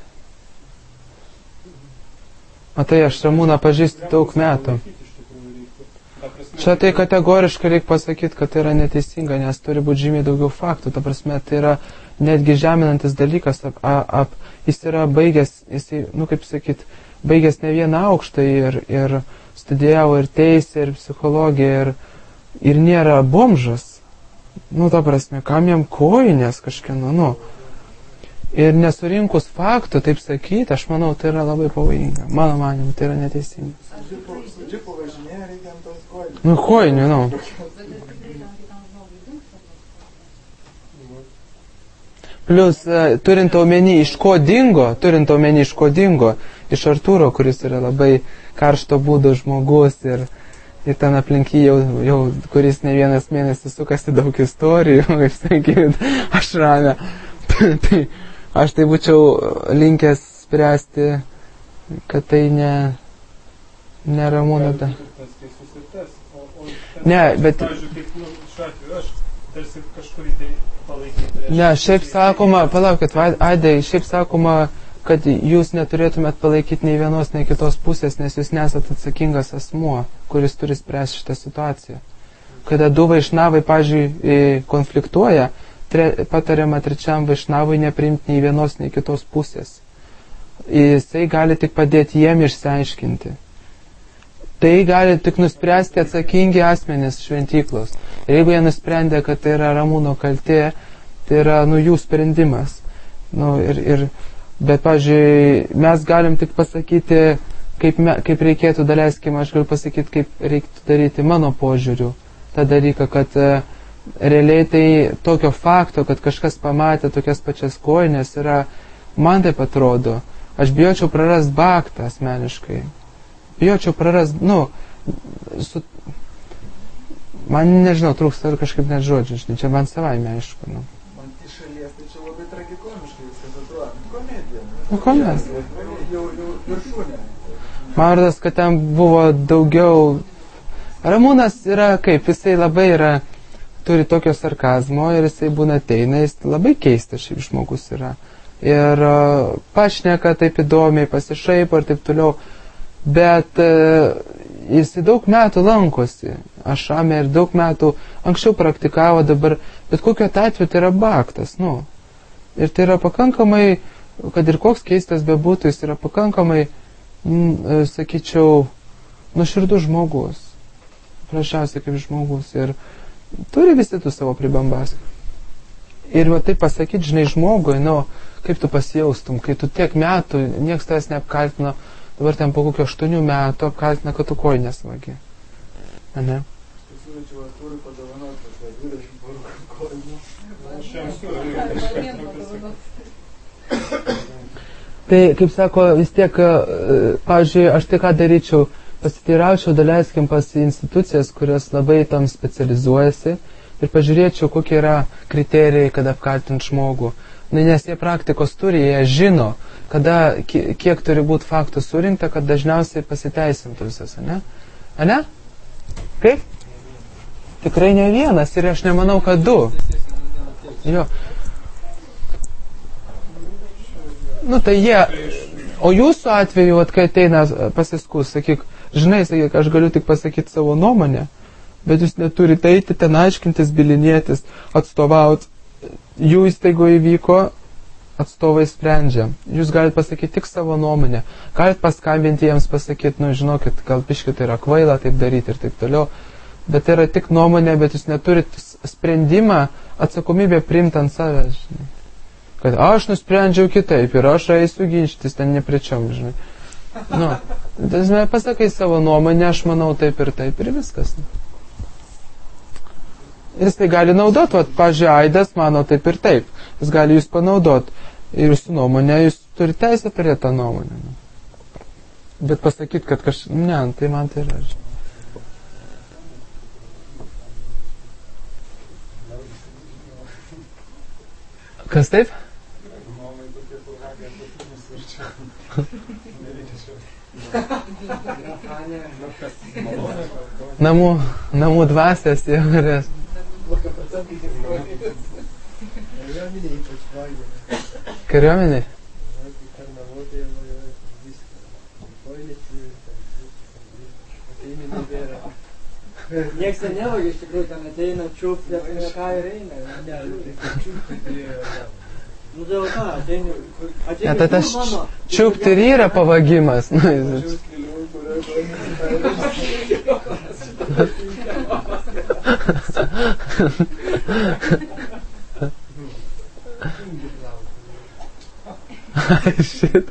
Matai, aš Ramūną pažįstu daug metų. Čia tai kategoriškai reikia pasakyti, kad tai yra neteisinga, nes turi būti žymiai daugiau faktų. Ta prasme, tai yra netgi žeminantis dalykas. Ap, ap, jis yra baigęs, jis, nu kaip sakyt, baigęs ne vieną aukštą ir, ir studijavo ir teisę, ir psichologiją, ir, ir nėra bomžas. Nu, ta prasme, kam jam kojinės kažkieno, nu. Ir nesurinkus faktų, taip sakyti, aš manau, tai yra labai pavojinga. Mano manimu, tai yra neteisinga. Su džipu važinėja, reikia ant tos kojinių. Nu, kojinių, nu. Plius, turint omeny iš ko dingo, turint omeny iš ko dingo, iš Artūro, kuris yra labai karšto būdo žmogus ir, ir ten aplink jį jau, jau, kuris ne vienas mėnesis sukasi daug istorijų, kaip sakyt, aš ramę. Tai, aš tai būčiau linkęs spręsti, kad tai ne, ne Ramūno da. Ne, bet... Ne, šiaip sakoma, palaukit, Aidai, šiaip sakoma, kad jūs neturėtumėt palaikyti nei vienos, nei kitos pusės, nes jūs nesat atsakingas asmuo, kuris turi spręsti šitą situaciją. Kada du vaišnavai, pavyzdžiui, konfliktuoja, Tre, patariama trečiam vaišnavui nepriimti nei vienos, nei kitos pusės. Jisai gali tik padėti jiem išsiaiškinti. Tai gali tik nuspręsti atsakingi asmenys šventyklos. Ir jeigu jie nusprendė, kad tai yra Ramūno kaltė, tai yra, nu, jų sprendimas. Nu, ir, ir, bet, pavyzdžiui, mes galim tik pasakyti, kaip, me, kaip reikėtų, daleiskim, aš galiu pasakyti, kaip reiktų daryti mano požiūriu. tą dalyką, kad e, realiai tai tokio fakto, kad kažkas pamatė tokias pačias kojines, yra, man taip atrodo, aš bijočiau prarast baktą asmeniškai. Bijočiau prarast, nu, su, man nežinau, trūksta kažkaip net žodžių, žinai, čia man savaime aišku. Nu. Man iš viskas atrodo. Komedija. Nu, komedija. Jau, jau viršūnė. Man rodos, kad ten buvo daugiau... Ramūnas yra kaip, jisai labai yra, turi tokio sarkazmo ir jisai būna ateina, jis labai keistas šiaip žmogus yra. Ir uh, pašneka taip įdomiai, pasišaipo ir taip toliau. Bet uh, jisai daug metų lankosi. Ašame ir daug metų anksčiau praktikavo, dabar, bet kokiu atveju tai yra baktas, nu. Ir tai yra pakankamai, kad ir koks keistas bebūtų, jis yra pakankamai, m, sakyčiau, nuoširdus žmogus. Prašiausiai kaip žmogus. Ir turi visi tu savo pribambas. Ir va taip pasakyti, žinai, žmogui, nu, kaip tu pasijaustum, kai tu tiek metų, nieks tavęs neapkaltino, dabar ten po kokio aštuonių metų apkaltina, kad tu kojinės vagi. Ane? Pasiūlyčiau Artūrui padovanoti, kad dvidešimt porų kojinų. Aš jam siūlau. Tai, kaip sako, vis tiek, pavyzdžiui, aš tai ką daryčiau, pasiteiraučiau, daleiskim pas institucijas, kurios labai tam specializuojasi ir pažiūrėčiau, kokie yra kriterijai, kad apkaltint žmogų. Nes jie praktikos turi, jie žino, kada, kiek turi būti faktų surinkta, kad dažniausiai pasiteisintų visas, ane? Ane? Kaip? Tikrai ne vienas ir aš nemanau, kad du. Jo. Nu tai jie, o jūsų atveju, at, kai ateina pasiskus, sakyk, žinai, sakyk, aš galiu tik pasakyti savo nuomonę, bet jūs neturite eiti ten aiškintis, bilinėtis, atstovauti. Jų įstaigoje įvyko, atstovai sprendžia. Jūs galite pasakyti tik savo nuomonę. Galite paskambinti jiems pasakyti, nu žinokit, gal piškit tai yra kvaila taip daryti ir taip toliau. Bet tai yra tik nuomonė, bet jūs neturite sprendimą, atsakomybę priimti ant savęs, žinai. Kad aš nusprendžiau kitaip ir aš eisiu ginčytis ten nepričiom, žinai. Nu, tai pasakai savo nuomonę, aš manau taip ir taip ir viskas. Jis tai gali naudoti, vat, pažiūrėjau, Aidas mano taip ir taip. Jis gali jūs panaudoti. Ir jūsų nuomonė, jūs turite teisę turėti tą nuomonę. Bet pasakyti, kad kažkaip, ne, tai man tai yra. Kas taip? Namų, namų dvasias jau yra. Kariuomenė? Niekas ten nevagia, iš tikrųjų, ten ateina čiūpti, apie ką ir eina. Ne, tai čiūpti turėjo. Nu, dėl ką, ateini... Ne, tai tas čiūpti ir yra pavagimas. Nu, jis... Ai, šit.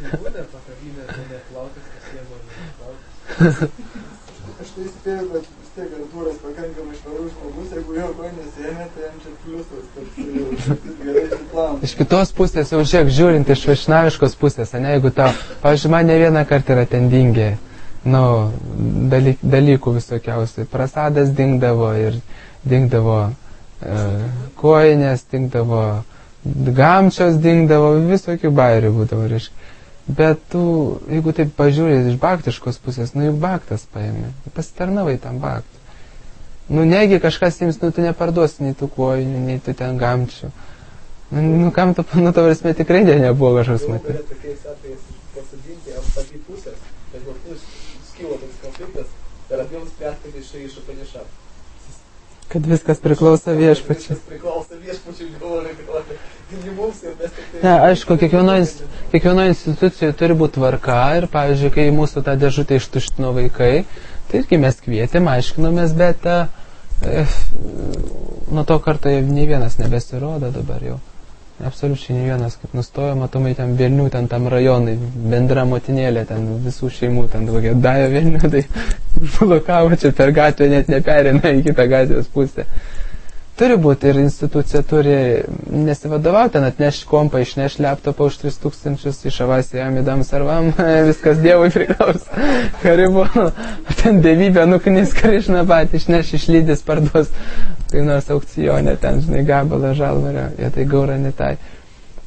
Aš tai spėjau, kad vis tiek Artūras pakankamai švarus žmogus, jeigu jo ko nesėmė, tai jam čia pliusas, kad gerai išplauna. Iš kitos pusės, jau žiūrėk, žiūrint iš vašnaviškos pusės, ne, jeigu tau, pavyzdžiui, man ne vieną kartą yra ten dingę, nu, dalyk, dalykų visokiausiai. Prasadas dingdavo ir dingdavo e, kojinės, dingdavo gamčios, dingdavo, visokių bairių būdavo, reiškia. Bet tu, jeigu taip pažiūrės iš baktiškos pusės, nu juk baktas paėmė, pasitarnavai tam baktui. Nu negi kažkas jums, nu tu neparduosi nei tų kojinių, nei tu ten gamčių. Nu, nu kam tu, nu tavo prasme tikrai nebuvo kažkas matyti. Galbūt tokiais atvejais pasodinti ant abi pusės, kad nu, skilo toks konfliktas, ir abiems spręsti, kad iš iš panišą. Kad viskas priklauso viešpačiui. Viskas priklauso viešpačiui, galvoju, reikalauti. Mums ir mes tik tai... Ne, aišku, kiekvienoje kiekvieno institucijoje turi būti tvarka ir, pavyzdžiui, kai mūsų tą dėžutę ištuštino vaikai, tai irgi mes kvietėm, aiškinomės, bet e, nuo to karto nei vienas nebesirodo dabar jau. Absoliučiai nei vienas, kaip nustojo, matomai ten Vilnių, ten tam rajonai, bendra motinėlė, ten visų šeimų, ten kokia dajo Vilnių, tai blokavo čia per gatvę, net neperina į kitą gatvės pusę. Turi būti ir institucija turi nesivadovauti, ten atneš kompą, išneš laptopą už tris tūkstančius, išavasi jam įdam sarvam, viskas Dievui priklauso. Karibu, ten dievybė nuknis Krišną patį, išneš išlydys, parduos, kai nors aukcijonė, ten, žinai, gabalą žalvario, jie tai gaura netai.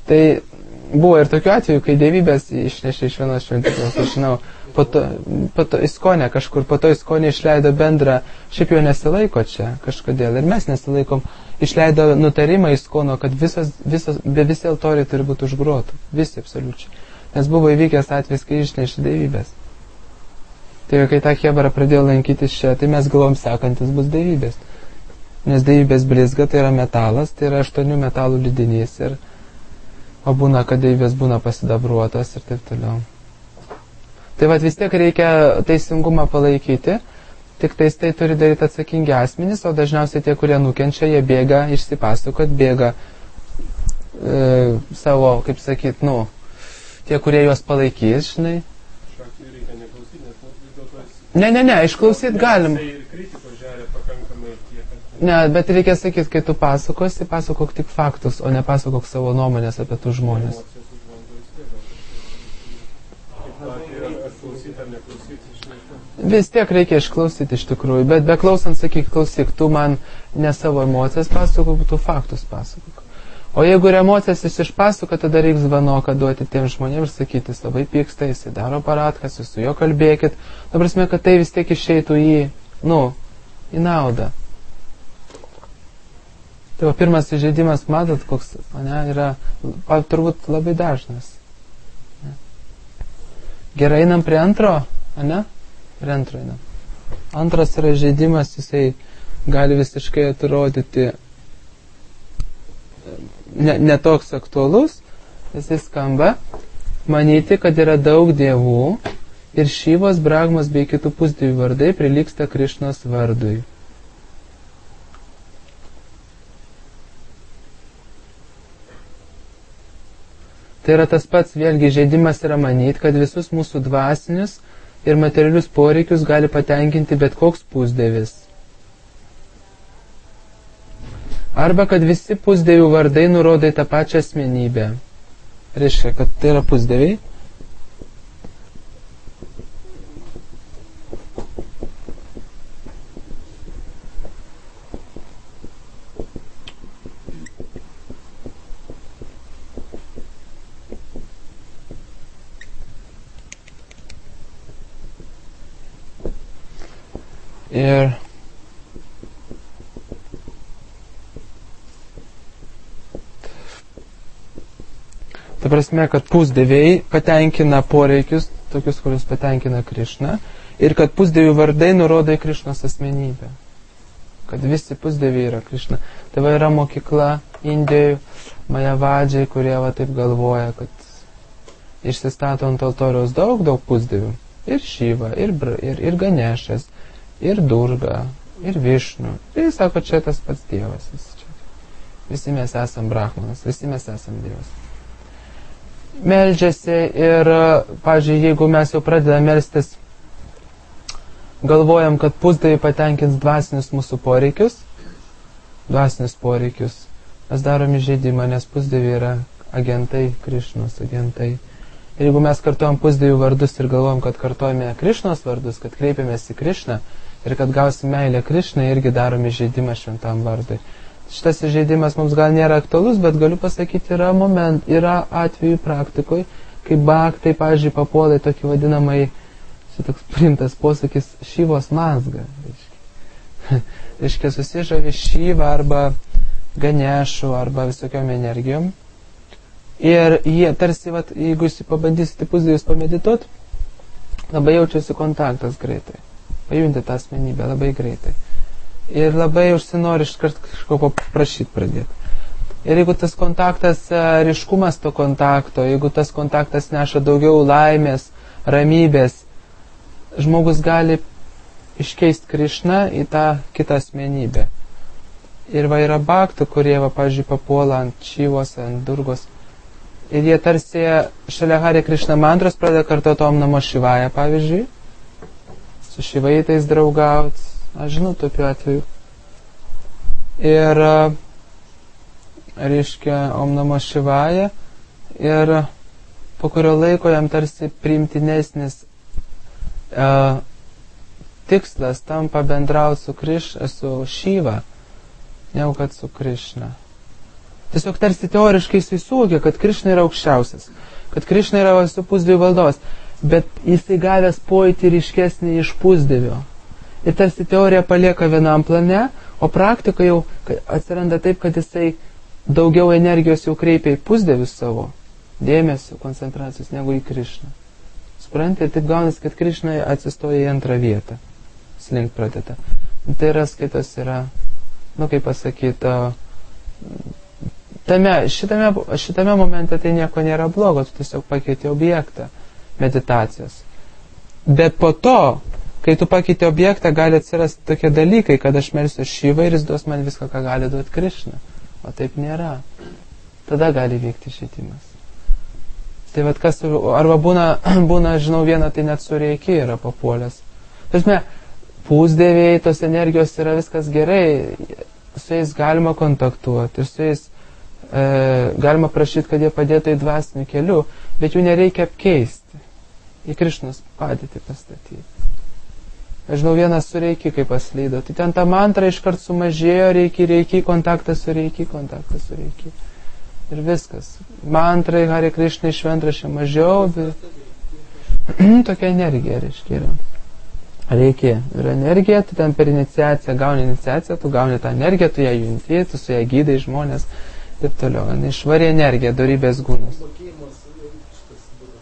Tai buvo ir tokių atvejų, kai dievybės išnešė iš vienos šventyklos, aš žinau, po to, po to įskonę kažkur, po to įskonę išleido bendrą, šiaip jau nesilaiko čia kažkodėl, ir mes nesilaikom, išleido nutarimą įskono, kad visos, visos, be visi altoriai turi būti užgrotų, visi absoliučiai, nes buvo įvykęs atvejs, kai išnešė dievybės. Tai kai tą chebrą pradėjo lankytis čia, tai mes galvom, sekantis bus dievybės, nes dievybės blizga, tai yra metalas, tai yra aštuonių metalų lydinys, ir, o būna, kad dievybės būna pasidabruotos ir taip toliau. Tai vat vis tiek reikia teisingumą palaikyti, tik tais tai turi daryti atsakingi asmenys, o dažniausiai tie, kurie nukenčia, jie bėga išsipasakot, bėga e, savo, kaip sakyt, nu, tie, kurie juos palaikys, žinai. Ne, ne, ne, išklausyt galim. Ne, bet reikia sakyti, kai tu pasakosi, pasakok tik faktus, o ne pasakok savo nuomonės apie tų žmonės. Vis tiek reikia išklausyti iš tikrųjų, bet beklausant sakyk, klausyk, tu man ne savo emocijas pasakok, tu faktus pasakok. O jeigu ir emocijas jis išpasako, tada reiks zvanoką duoti tiem žmonėms ir sakyti, jis labai pyksta, jis daro paratkas, jūs su juo kalbėkit. Ta prasme, kad tai vis tiek išeitų į, nu, į naudą. Tai va, pirmas įžeidimas, matot, koks, ne, yra pa, turbūt labai dažnas. Ne. Gerai, einam prie antro, ne? Prie antro einam. Antras yra įžeidimas, jisai gali visiškai atrodyti ne, ne toks aktualus, jisai skamba, manyti, kad yra daug dievų ir Šivos, Brahmos bei kitų pusdievių vardai prilygsta Krišnos vardui. Tai yra tas pats, vėlgi, žaidimas yra manyti, kad visus mūsų dvasinius ir materialius poreikius gali patenkinti bet koks pusdievis. Arba kad visi pusdievių vardai nurodo į tą pačią asmenybę. Reiškia, kad tai yra pusdieviai. Ir ta prasme, kad pusdieviai patenkina poreikius, tokius, kurius patenkina Krišna, ir kad pusdievių vardai nurodo į Krišnos asmenybę. Kad visi pusdieviai yra Krišna. Tai va yra mokykla Indijoje, majavadžiai, kurie va taip galvoja, kad išsistato ant altoriaus daug, daug pusdievių. Ir Šiva, ir, ir, ir Ganešas, ir Durga, ir Višnu. Ir jis sako, čia tas pats Dievas. Visi mes esam Brahmanas, visi mes esam Dievas. Meldžiasi ir, pavyzdžiui, jeigu mes jau pradedame melstis, galvojam, kad pusdieviai patenkins dvasinius mūsų poreikius, dvasinius poreikius, mes darom įžeidimą, nes pusdieviai yra agentai, Krišnos agentai. Ir jeigu mes kartuojam pusdievių vardus ir galvojam, kad kartuojame Krišnos vardus, kad kreipiamės į Krišną ir kad gausim meilę Krišnai, irgi darom įžeidimą šventam vardui. Šitas įžeidimas mums gal nėra aktualus, bet galiu pasakyti, yra moment, yra atvejų praktikoje, kai baktai, pavyzdžiui, papuola į tokį vadinamai, šitoks priimtas posakis, Šivos mazgą. Reiškia, susižavi Šivą arba Ganešų arba visokiom energijom. Ir jie tarsi, vat, jeigu jūs pabandysite pusdievius pamedituot, labai jaučiasi kontaktas greitai. Pajunti tą asmenybę labai greitai. Ir labai užsinori iškart kažko paprašyti pradėti. Ir jeigu tas kontaktas, ryškumas to kontakto, jeigu tas kontaktas neša daugiau laimės, ramybės, žmogus gali iškeisti Krišną į tą kitą asmenybę. Ir va yra baktų, kurie, va, pavyzdžiui, papuola ant Šivos, ant Durgos. Ir jie tarsi šalia Hare Krišna mantros pradeda kartuoti Om Namo Šivaja, pavyzdžiui, su šivaitais draugauti, aš žinau tokiu atveju. Ir, reiškia, Om Namo Šivaja, ir po kurio laiko jam tarsi priimtinesnis uh, tikslas tampa bendrauti su, Kriš, su Šiva, negu kad su Krišna. Tiesiog tarsi teoriškai jisai suvokia, kad Krišna yra aukščiausias, kad Krišna yra visų pusdievių valdovas, bet jisai gavęs pojūtį ryškesnį iš pusdievio. Ir tarsi teorija palieka vienam plane, o praktika jau atsiranda taip, kad jisai daugiau energijos jau kreipia į pusdievius savo, dėmesio, koncentracijos, negu į Krišną. Suprantate, ir taip gaunasi, kad Krišna atsistoja į antrą vietą, slink pradeda. Tai yra skaitos yra, nu kaip pasakyti, tame, šitame, šitame momente tai nieko nėra blogo, tu tiesiog pakeiti objektą meditacijos. Bet po to, kai tu pakeiti objektą, gali atsirasti tokie dalykai, kad aš melsiu Šivą ir jis duos man viską, ką gali duoti Krišna. O taip nėra. Tada gali vykti šitimas. Tai vad kas, arba būna, būna, žinau, viena tai net su Reiki yra papuolęs. Tačiau, pusdieviai, tos energijos yra viskas gerai, su jais galima kontaktuoti ir su jais e, galima prašyti, kad jie padėtų į dvasinių kelių, bet jų nereikia apkeisti, į Krišnos padėtį pastatyti. Aš žinau, vienas su Reiki kaip paslydo, tai ten ta mantra iškart sumažėjo, Reiki, Reiki, kontaktas su Reiki, kontaktas su Reiki. Ir viskas. Mantrai, Hare Krišnai, šventrašė mažiau, bet tokia energija, reiškia, yra. Reikia. Ir energija, tu ten per iniciaciją gauni iniciaciją, tu gauni tą energiją, tu ją junti, tu su ją gydai žmonės, taip toliau. Išvari energija, dorybės gūnus. Mokėjimas, šitas būtų.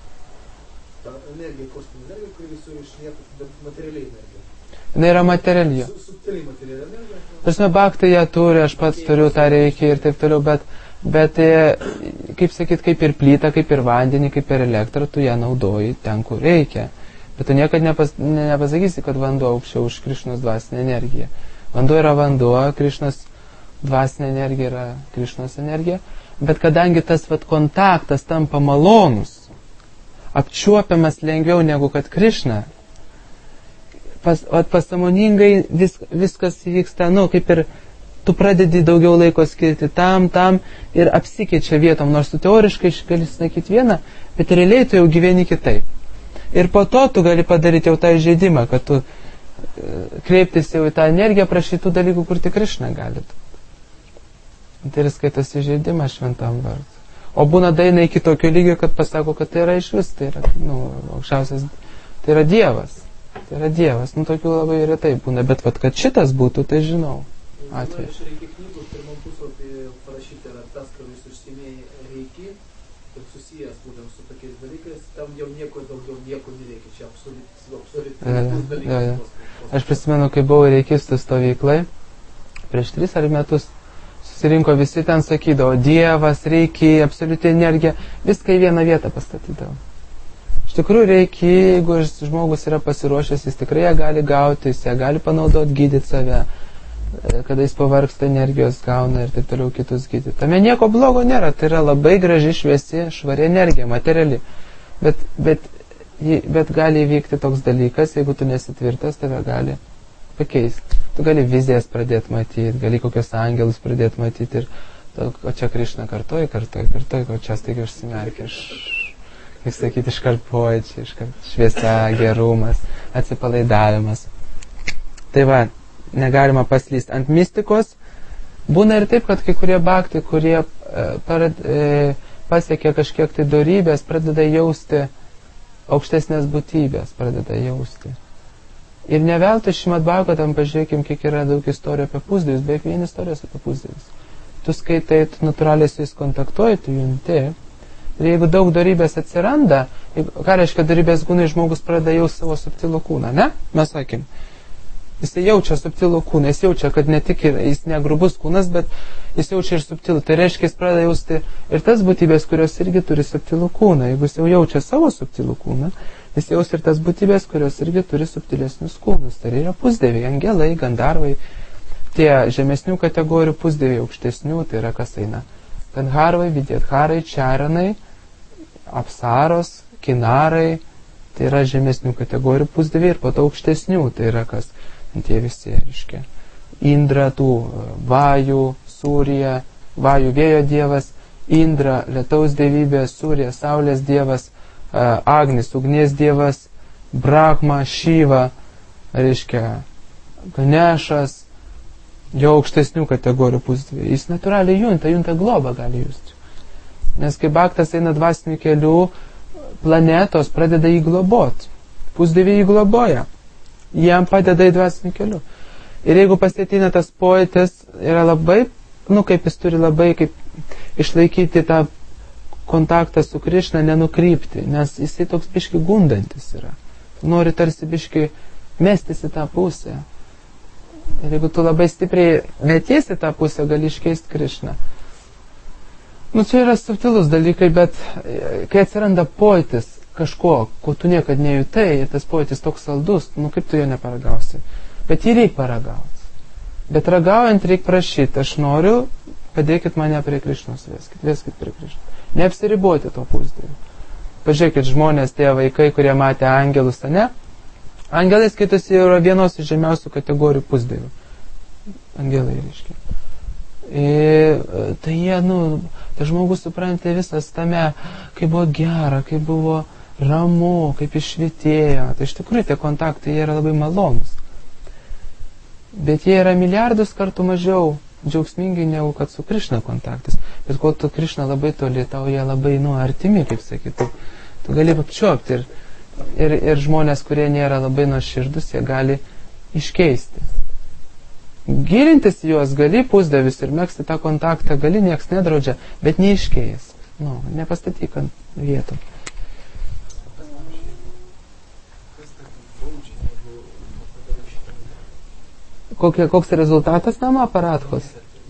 Ta energija, kosminė energija, kuri visur išlieka, bet materialiai energija. Jis yra materiali. Subtiliai materiali energija. Prasme, bhaktai ją turi, aš pats turiu tą Reiki ir taip toliau, bet Bet, kaip sakyt, kaip ir plyta, kaip ir vandenį, kaip ir elektrą, tu ją naudoji ten, kur reikia. Bet tu niekad nepas, ne, nepasakysi, kad vanduo aukščiau už Krišnos dvasinę energiją. Vanduo yra vanduo, Krišnos dvasinė energija yra Krišnos energija. Bet kadangi tas vat, kontaktas tampa malonus, apčiuopiamas lengviau negu kad Krišna, pas, pasamoningai vis, viskas vyksta, nu, kaip ir tu pradedi daugiau laiko skirti tam, tam ir apsikeičia vietom, nors tu teoriškai gali sakyti vieną, bet realiai tu jau gyveni kitaip. Ir po to tu gali padaryti jau tą žaidimą, kad tu kreiptis jau į tą energiją, prašytų dalykų, kur tik Krišna gali. Tai ir skaitosi žaidimas šventam vardui. O būna daina iki tokio lygio, kad pasako, kad tai yra iš vis, tai yra, nu, aukščiausias, tai yra Dievas. Tai yra Dievas, nu, tokių labai retai būna, bet vat, kad šitas būtų, tai žinau. Ačiū. Iš Reiki knygų pirmam puslapį parašyti yra tas, kad jis užsimėjai Reiki ir susijęs būtent su tokiais dalykais, tam jau nieko daugiau nieko nereikia, čia absoliutus dalykas. Aš prisimenu, kai buvau Reikistų stovyklai, prieš tris ar metus susirinko visi ten sakydavo, Dievas, Reiki, absoliuti energija, viską į vieną vietą pastatydavo. Iš tikrųjų Reiki, jeigu žmogus yra pasiruošęs, jis tikrai ją gali gauti, jis ją gali panaudoti, gydyti save, kada jis pavargsta, energijos gauna ir taip toliau kitus gydyti. Tame nieko blogo nėra, tai yra labai graži, šviesi, švari energija, materiali. Bet, bet, bet gali įvykti toks dalykas, jeigu tu nesitvirtas, tave gali pakeisti. Tu gali vizijas pradėti matyti, gali kokios angelus pradėti matyti ir o čia Krišna kartoji, kartoji, kartoji, o čia staiga užsimerkia, iš, kaip sakyti, iškart pojūčiai, iškart šviesa, gerumas, atsipalaidavimas. Tai va, negalima paslysti ant mistikos. Būna ir taip, kad kai kurie bhaktai, kurie e, parad, e, pasiekia kažkiek tai dorybės, pradeda jausti aukštesnės būtybės, pradeda jausti. Ir ne veltui Šrimad Bhagavatam, pažiūrėkim, kiek yra daug istorijų apie pusdievius, beveik vien istorijos apie pusdievius. Tu skaitai, tu natūraliai su jais kontaktuoji, tu junti. Ir jeigu daug dorybės atsiranda, jeigu, ką reiškia dorybės gūnai, žmogus pradeda jausti savo subtilų kūną, ne? Mes sakėm. Jis jaučia subtilų kūną, jis jaučia, kad ne tik ir, jis ne grubus kūnas, bet jis jaučia ir subtilų. Tai reiškia, jis pradeda jausti ir tas būtybės, kurios irgi turi subtilų kūną. Jeigu jis jau jaučia savo subtilų kūną, jis jaus ir tas būtybės, kurios irgi turi subtilesnius kūnus. Tai yra pusdieviai, angelai, gandarvai, tie žemesnių kategorijų pusdieviai, aukštesnių, tai yra kas eina. Gandharvai, vidyadharai, čaranai, apsaros, kinarai, tai yra žemesnių kategorijų pusdieviai ir po to aukštesnių, tai yra kas. Tie visi, reiškia, Indra, tų Vajų, Surija, Vajų vėjo dievas, Indra, lietaus dievybė, Surija, saulės dievas, Agnis, ugnies dievas, Brahma, Šiva, reiškia, Ganešas, jo aukštesnių kategorijų pusdieviai. Jis natūraliai junta, junta globą gali justi. Nes kai baktas eina dvasiniu keliu, planetos pradeda jį globoti. Pusdieviai jį globoja. Jam padeda į dvasiniu keliu. Ir jeigu pasietina tas pojūtis, yra labai, nu kaip jis turi labai kaip išlaikyti tą kontaktą su Krišna, nenukrypti, nes jisai toks biški gundantis yra. Nori tarsi biški mestis į tą pusę. Ir jeigu tu labai stipriai metiesi tą pusę, gali iškeisti Krišną. Nu, čia yra subtilus dalykai, bet kai atsiranda pojūtis kažko, ko tu niekad nejutai, ir tas pojūtis toks saldus, nu kaip tu jo neparagausi. Bet jį reikia paragauti. Bet ragaujant reikia prašyti, aš noriu, padėkit mane prie Krišnos, veskit, veskit prie Krišnos. Neapsiriboti to pusdieviu. Pažiūrėkit, žmonės, tie vaikai, kurie matė angelus, ne? Angelai skaitosi yra vienos iš žemiausių kategorijų pusdievių. Angelai, reiškia. Ir tai jie, nu, tas žmogus suprantė visas tame, kaip buvo gera, kaip buvo ramu, kaip išvitėjo. Tai iš tikrųjų tie kontaktai jie yra labai malonus. Bet jie yra milijardus kartų mažiau džiaugsmingi negu kad su Krišna kontaktas. Bet kol tu Krišna labai toli, tau jie labai, nu, artimi, kaip sakytų. Tu gali apčiuopti ir, ir, ir žmonės, kurie nėra labai nuoširdus, jie gali iškeisti. Gilintis juos gali pusdievis ir megzti tą kontaktą, gali, nieks nedraudžia, bet neiškeis. Nu, nepastatyk ant vietų. Kokie, koks rezultatas nama aparatkos?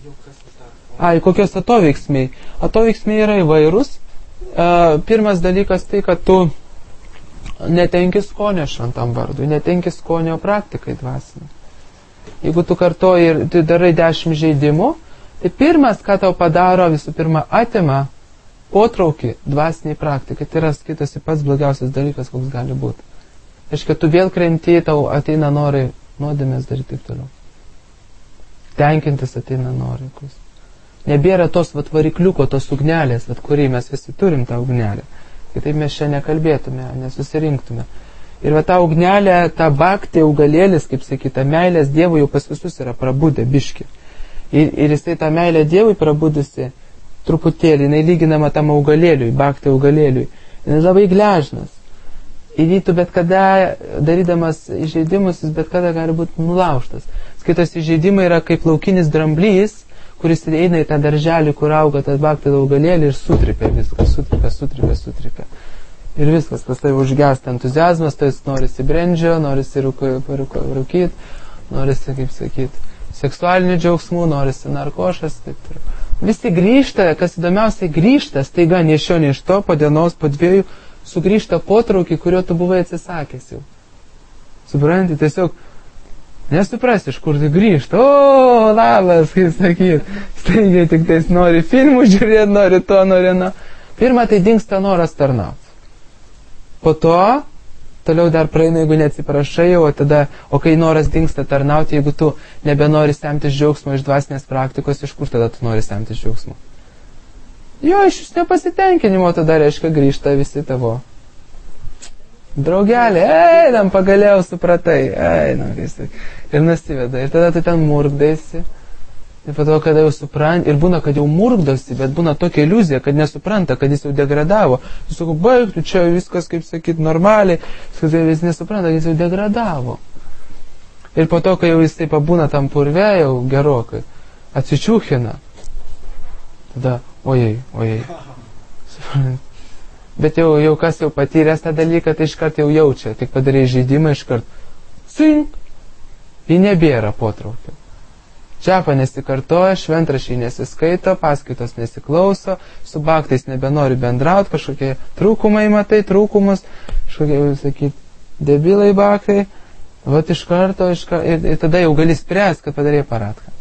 Ai, kokios atoveiksmiai? Atoveiksmiai yra įvairūs. E, pirmas dalykas tai, kad tu netenki skonio šventam vardui, netenki skonio praktikai dvasinį. Jeigu tu kartoji ir tu darai dešimt žaidimų, tai pirmas, ką tau padaro, visų pirma, atima potraukį dvasiniai praktikai. Tai yra skaitosi pats blogiausias dalykas, koks gali būti. Aiškia, tu vėl krenti, tau ateina norai nuodėmės daryti taip toliau. Tenkintis ateina norikus. Nebėra tos vat varikliuko, tos ugnelės, vat kurį mes visi turim tą ugnelę. Kitaip mes čia nekalbėtume, nesusirinktume. Ir va ta ugnelė, ta baktė, augalėlis, kaip sakyta, meilės Dievui jau pas visus yra prabudę biški. Ir, ir jisai tą meilę Dievui prabudusi truputėlį, jinai lyginama tam augalėliui, baktė augalėliui. Jis labai gležnas. Ir jį tu bet kada, darydamas įžeidimus, jis bet kada gali būti nulaužtas. Skaitos įžeidimai yra kaip laukinis dramblys, kuris eina į tą darželį, kur auga tas baktė augalėlį ir sutripia viską, sutripia, sutripia, sutripia. Ir viskas, pas tai užgęsta entuzijazmas, tai norisi brendžio, norisi rūkyti, norisi, kaip sakyti, seksualinių džiaugsmų, norisi narkošas, taip toliau. Visi grįžta, kas įdomiausiai grįžta, staiga ne iš šio, ne iš to, po dienos, po dviejų, sugrįžta potraukį, kurio tu buvai atsisakęs jau. Supranti, tiesiog nesuprasi, iš kur tai grįžta. O, labas, kaip sakyt. Staigiai tik tais nori filmų žiūrėti, nori to, nori na. Pirma, tai dingsta noras tarnauti. Po to, toliau dar praeina, jeigu neatsiprašai, o tada, o kai noras dingsta tarnauti, jeigu tu nebenori semtis džiaugsmo iš dvasinės praktikos, iš kur tada tu nori semtis džiaugsmo? Jo, iš jūs nepasitenkinimo tada reiškia grįžta visi tavo draugelį, einam, pagaliau supratai, einam, visi. Ir nusiveda. Ir tada tu ten murkdaisi. Ir po to, kada jau supranti, ir būna, kad jau murkdosi, bet būna tokia iliuzija, kad nesupranta, kad jis jau degradavo. Jis sako, baigtų, čia viskas, kaip sakyt, normaliai. Jis nesupranta, kad jis jau degradavo. Ir po to, kai jau jis taip pabūna tam purve, jau gerokai, atsičiūkina. Tada, ojei, ojei. Bet jau, jau kas jau patyręs tą dalyką, tai iškart jau jaučia. Tik padarai žaidimą iškart. Sink! Jį nebėra potraukio. Čiapa nesikartoja, šventrašiai nesiskaito, paskaitos nesiklauso, su baktais nebenori bendrauti, kažkokie trūkumai matai, trūkumus, kažkokie, jau sakyt, debilai baktai. Vat iš karto, iš karto ir, ir tada jau gali spręsti, kad padarėjai paratką.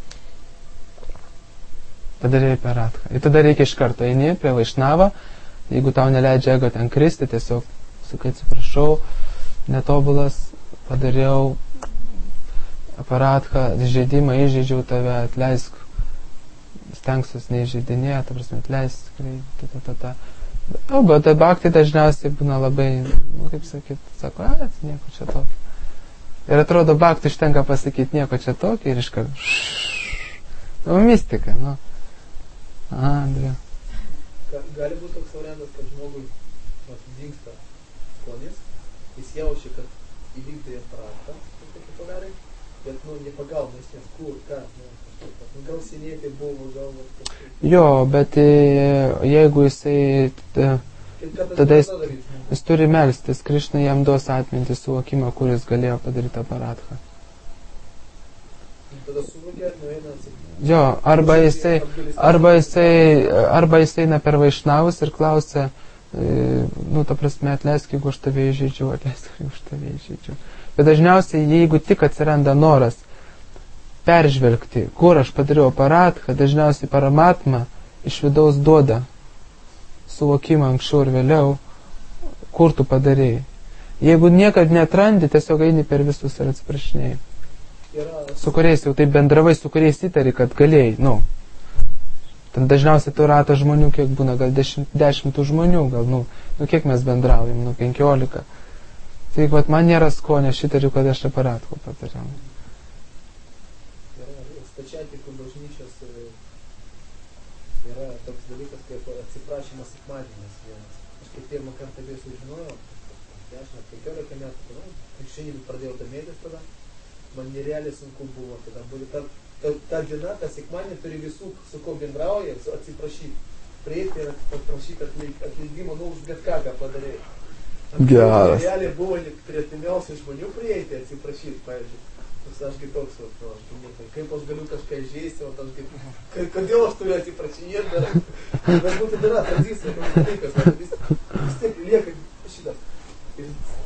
Padarėjai paratką. Ir tada reikia iš karto eini prie Vaišnavo, jeigu tau neleidžia ego ten kristi, tiesiog sakai, atsiprašau, netobulas, padariau aparatką, žaidimą, įžeidžiau tave, atleisk, stengsiuos neįžeidinėti, ta prasme, atleisk, tikrai, ta, ta, ta, ta. O, bet ta baktai dažniausiai būna labai, nu, kaip sakyt, sako, a, nieko čia tokio. Ir atrodo, baktai užtenka pasakyti nieko čia tokio ir iškart, Nu, mistika, nu. A, Andrė. Gali būti toks variantas, kad žmogui dingsta skonis, jis jaučia, kad įvykdė aparatą, tokį padarė, bet, nu, nepagauna, jis nes kur, ką, nu, nu, gal seniai tai buvo, gal... Jo, bet jeigu jisai, tada jis, jis turi melstis, Krišna jam duos atmintį suvokimą, kur jis galėjo padaryti aparatą. Tada suvokė, nueina atsiprašyti. Jo, arba jisai, arba jisai, arba jisai eina per vaišnavus ir klausia, nu, ta prasme, atleisk, jeigu aš tave įžeidžiau, atleisk, jeigu aš tave įžeidžiau. Bet dažniausiai, jeigu tik atsiranda noras peržvelgti, kur aš padariau aparatą, dažniausiai Paramatma iš vidaus duoda suvokimą anksčiau ir vėliau, kur tu padarėjai. Jeigu niekad neatrandi, tiesiog eini per visus ir atsiprašinėjai. Su kuriais jau taip bendravai, su kuriais įtari, kad galėjai, nu. Ten dažniausiai tu ratą žmonių, kiek būna, gal dešimt, dešimtų žmonių, gal, nu, nu, kiek mes bendraujam, nu, penkiolika. Tai, vat, man nėra skonio, aš įtariu, kad aš aparatą padariau. Stačiatikų bažnyčios yra toks dalykas, kaip atsiprašymas sekmadienis vienas. Aš kaip pirmą kartą apie sužinojau, dešimt penkiolika metų, nu, krikščionybė pradėjau domėtis tada, man nerealiai sunku buvo tada. Ta, ta, ta diena, ta sekmadienį turi visų, su ko bendrauja, atsiprašyti. Prieiti ir paprašyti atleidimo, nu, už bet ką, ką padarėjai. Geras. Realiai buvo prie timiausių žmonių prieiti, atsiprašyti, pavyzdžiui. Aš kaip toks, nu, aš kaip, kaip aš galiu kažką žaisti, o aš kaip, kodėl aš turiu atsiprašinėti, dar, bet būtų dar tradicija, kad dalykas, vis, vis tiek lieka šitas. Ir,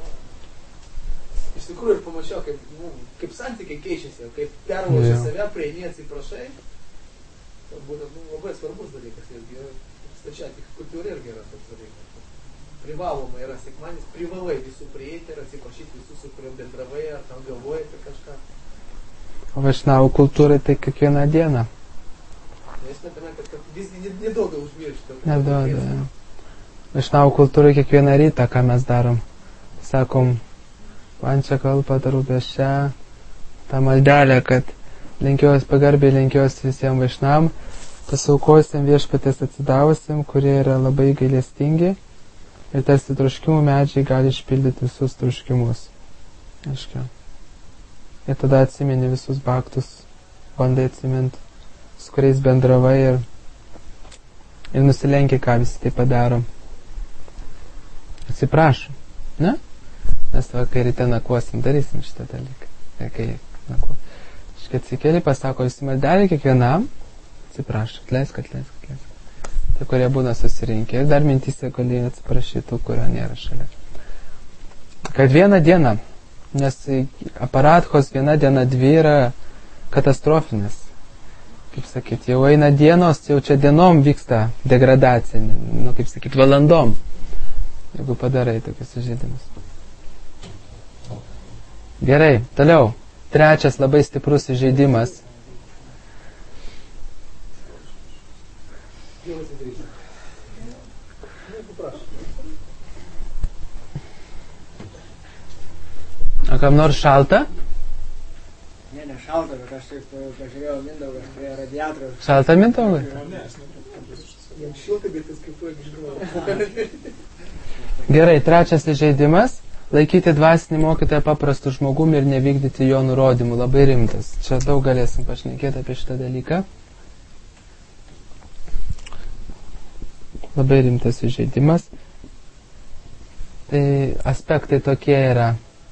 iš tikrųjų ir pamačiau, kaip, nu, kaip santykiai keičiasi, kaip perlauži save, prieini atsiprašai, tai būtų, nu, labai svarbus dalykas, irgi stačiatikų kultūra irgi yra toks dalykas. Privaloma yra sekmadienis, privalai visų prieiti ir atsiprašyti visų, su kuriuo bendravai, ar tam galvoji apie kažką. O vaišnavų kultūrai tai kiekvieną dieną. Esmė tame, kad, kad visgi neduoda užmiršti. Neduoda. Vaišnavų kultūrai kiekvieną rytą, ką mes darom. Sakom, Vančia kalpa tarubėšia, tą maldelę, kad lenkiuos pagarbiai, lenkiuos visiems vaišnavam, pasaukosim viešpatės atsidavusim, kurie yra labai gailestingi. Ir tarsi troškimų medžiai gali išpildyti visus troškimus. Aiškia. Ir tada atsimeni visus baktus, bandai atsiminti, su kuriais bendravai ir, ir nusilenki, ką visi tai padarom. Atsiprašom. Ne? Mes va, kai ryte nakuosim, darysim šitą dalyką. Ir kai nakuosim. Iškai atsikeli, pasako visi maldelį kiekvienam, atsiprašau, atleisk, atleisk, atleisk. Tai, kurie būna susirinkę. Ir dar mintyse gali atsiprašyti, kurio nėra šalia. Kad vieną dieną, nes aparatkos viena diena dvi yra katastrofinis. Kaip sakyt, jau eina dienos, jau čia dienom vyksta degradacija, nu, kaip sakyt, valandom, jeigu padarai tokius sužeidimus. Gerai, toliau. Trečias labai stiprus įžeidimas. A kam nors šalta? Ne, ne šalta, bet aš taip pažiūrėjau Mindaugas prie radiatoriaus. Šalta Mindaugai? Jam šilta, bet jis kaip puikiai žinoja. Gerai, trečias įžeidimas. Laikyti dvasinį mokytoją paprastų žmogumi ir nevykdyti jo nurodymų. Labai rimtas. Čia daug galėsim pašnekėti apie šitą dalyką. Labai rimtas įžeidimas. Tai aspektai tokie yra.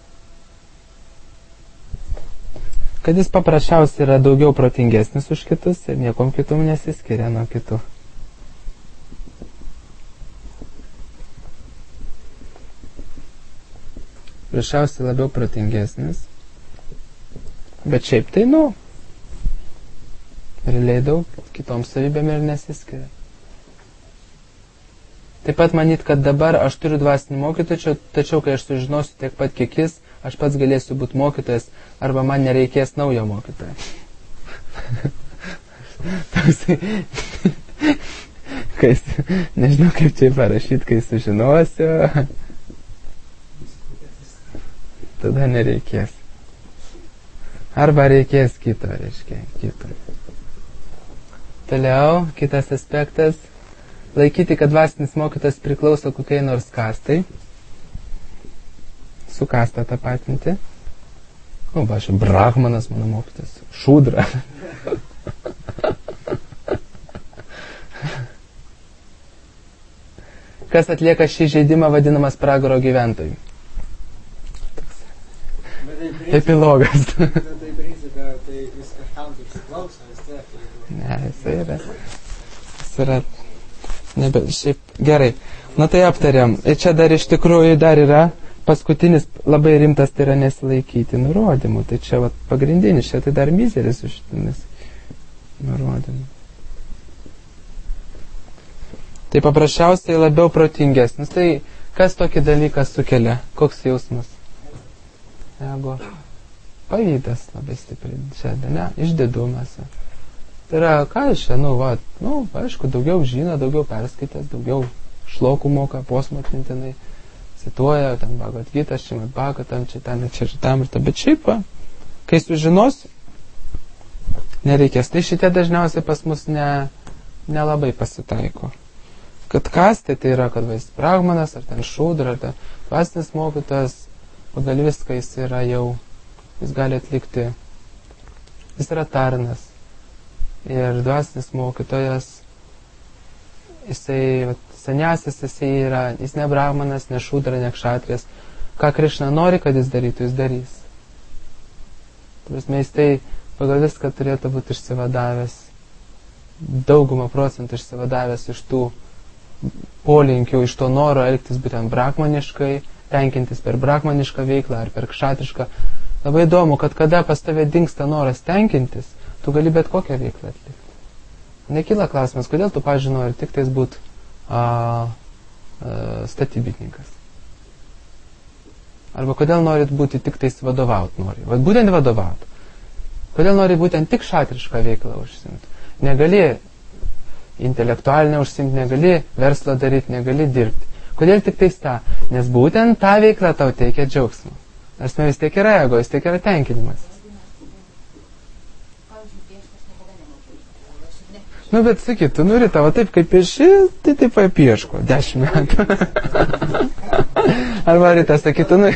Kad jis paprasčiausiai yra daugiau protingesnis už kitus ir niekom kitum nesiskiria nuo kitų. Paprasčiausiai labiau protingesnis. Bet šiaip tai, nu, realiai daug kitom savybėm ir nesiskiria. Taip pat manyt, kad dabar aš turiu dvasinį mokytoją, tačiau kai aš sužinosiu tiek pat kiek jis, aš pats galėsiu būti mokytojas, arba man nereikės naujo mokytojo. Toksai, kai, nežinau kaip čia parašyti, kai sužinosiu, tada nereikės. Arba reikės kito, reiškia, kito. Toliau, kitas aspektas. Laikyti, kad dvasinis mokytas priklauso kokiai nors kastai. Su kasta tapatinti. Nu, va, aš brahmanas mano mokytas. Šudra. Kas atlieka šį žaidimą vadinamas pragaro gyventojų. Epilogas. Bet tai principė, tai jis kažkam tai priklauso, vis tiek. Ne, jis yra. Jis yra. Nebe, šiaip gerai. Na tai aptariam. Ir čia dar iš tikrųjų dar yra paskutinis labai rimtas, tai yra nesilaikyti nurodymų. Tai čia vat, pagrindinis, čia tai dar mizeris už šitomis nurodymų. Tai paprasčiausiai labiau protingesnis. Tai kas tokį dalyką sukelia? Koks jausmas? Ego. Pavydas labai stipriai. Čia, ne? Išdidumas. Tai yra, ką iš čia, nu, va, nu, aišku, daugiau žino, daugiau perskaitęs, daugiau šlokų moka, posmatmintinai, cituoja, ten Bhagavad Gita, Šrimad Bhagavatam, čia ten, čia šitam ir ta, bet šiaip, va, kai sužinos, nereikės. Tai šitie dažniausiai pas mus ne, nelabai pasitaiko. Kad kastė tai yra, kad vais brahmanas, ar ten šudra, ar ten dvasinis mokytojas, pagal viską jis yra jau, jis gali atlikti, jis yra tarnas. Ir dvasinis mokytojas, jisai, saniasis, jisai yra, jis ne brahmanas, ne šudra, ne kšatrijas. Ką Krišna nori, kad jis darytų, jis darys. Prasme, jis tai pagal viską turėtų būti išsivadavęs, daugumą procentų išsivadavęs iš tų polinkių, iš to noro elgtis būtent brahmaniškai, tenkintis per brahmanišką veiklą ar per kšatrišką. Labai įdomu, kad kada pas tave dingsta noras tenkintis, tu gali bet kokią veiklą atlikti. Nekyla klausimas, kodėl tu, pavyzdžiui, nori tik tais būti statybininkas. Arba kodėl norit būti tik tais vadovaut nori. Vat būtent vadovaut. Kodėl nori būtent tik kšatrišką veiklą užsimti. Negali intelektualinę užsimti, negali verslą daryti, negali dirbti. Kodėl tik tais tą? Nes būtent tą veiklą tau teikia džiaugsmą. Nors vis tiek yra ego, vis tiek yra tenkinimas. Nu, bet sakytų, nu, Rita, va taip kaip pieši, tai taip va pieško, dešimt metų. Arba Rita sakytų, nu,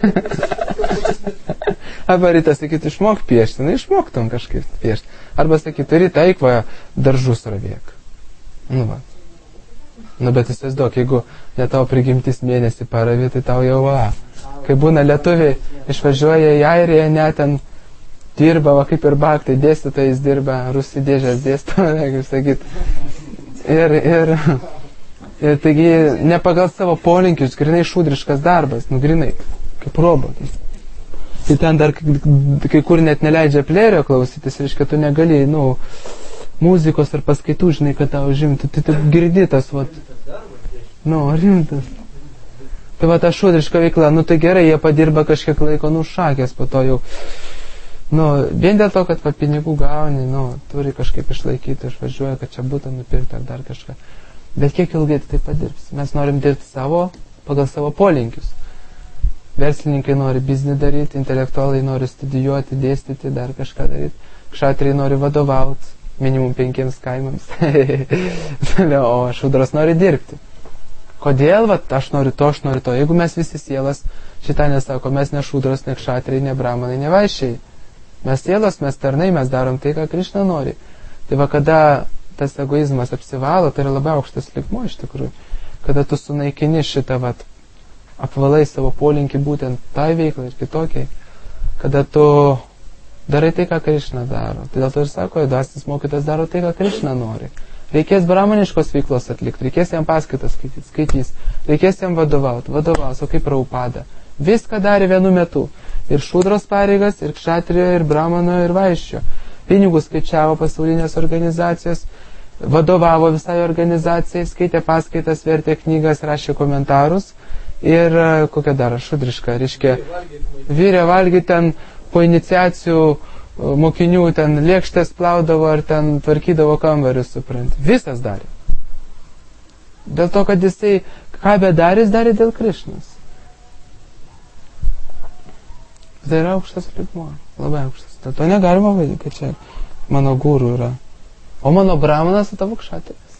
arba Rita sakytų, išmok piešti, nu, išmoktum kažkaip piešti. Arba sakytų, Rita, eik va, daržus ravėk. Nu, va. Nu, bet įsivaizduok, jeigu ne tavo prigimtis mėnesį paravė, tai tau jau va. Kai būna lietuviai, išvažiuoja į Airiją, net ten dirba, va, kaip ir baktai, dėstytojais dirba, rusidėžės dėsto, kaip sakyt. Ir, ir, ir taigi, ne pagal savo polinkius, grinai šudriškas darbas, nu, grinai, kaip robotas. Tai ten dar kai kur net neleidžia plėrio klausytis, reiškia, tu negali, nu, muzikos ar paskaitų, žinai, kad tau žimtų, tai tu girdi tas, va, nu, rimtas. Tai va, ta šudriška veikla, nu, tai gerai, jie padirba kažkiek laiko, nu, šakės, po to jau, nu, vien dėl to, kad va, pinigų gauni, nu, turi kažkaip išlaikyti, išvažiuoja, kad čia būtų nupirkti ar dar kažką. Bet kiek ilgai tai padirbs? Mes norim dirbti savo, pagal savo polinkius. Verslininkai nori biznį daryti, intelektualai nori studijuoti, dėstyti, dar kažką daryti. Kšatriai nori vadovauti, minimum penkiems kaimams. O šudras nori dirbti. Kodėl, va, aš noriu to, aš noriu to. Jeigu mes visi sielas, šitą nesako, mes ne šudras, ne kšatriai, ne brahmanai, ne vaišiai. Mes sielos, mes tarnai, mes darom tai, ką Krišna nori. Tai va, kada tas egoizmas apsivalo, tai yra labai aukštas lygmuo iš tikrųjų. Kada tu sunaikini šitą, va, apvalai savo polinkį būtent tai veiklai ir kitokiai. Kada tu darai tai, ką Krišna daro. Tai dėl to ir sako, dvasinis mokytas daro tai, ką Krišna nori. Reikės brahmaniškos veiklos atlikti, reikės jam paskaitas skaityti, skaitys, reikės jam vadovauti, vadovaus, o kaip Prabhupada. Viską darė vienu metu. Ir šudros pareigas, ir kšatrijo, ir brahmano, ir vaiščio. Pinigus skaičiavo pasaulinės organizacijos, vadovavo visai organizacijai, skaitė paskaitas, vertė knygas, rašė komentarus. Ir kokia dar šudriška, reiškia, vyrė valgyti ten po iniciacijų mokinių, ten lėkštės plaudavo ar ten tvarkydavo kambarius, suprant. Visas darė. Dėl to, kad jisai, ką bedarė, jis darė dėl Krišnos. Tai yra aukštas lygmuo, labai aukštas. Dėl to negalima vadinti, kad čia mano guru yra. O mano brahmanas, o tavo kšatrijas.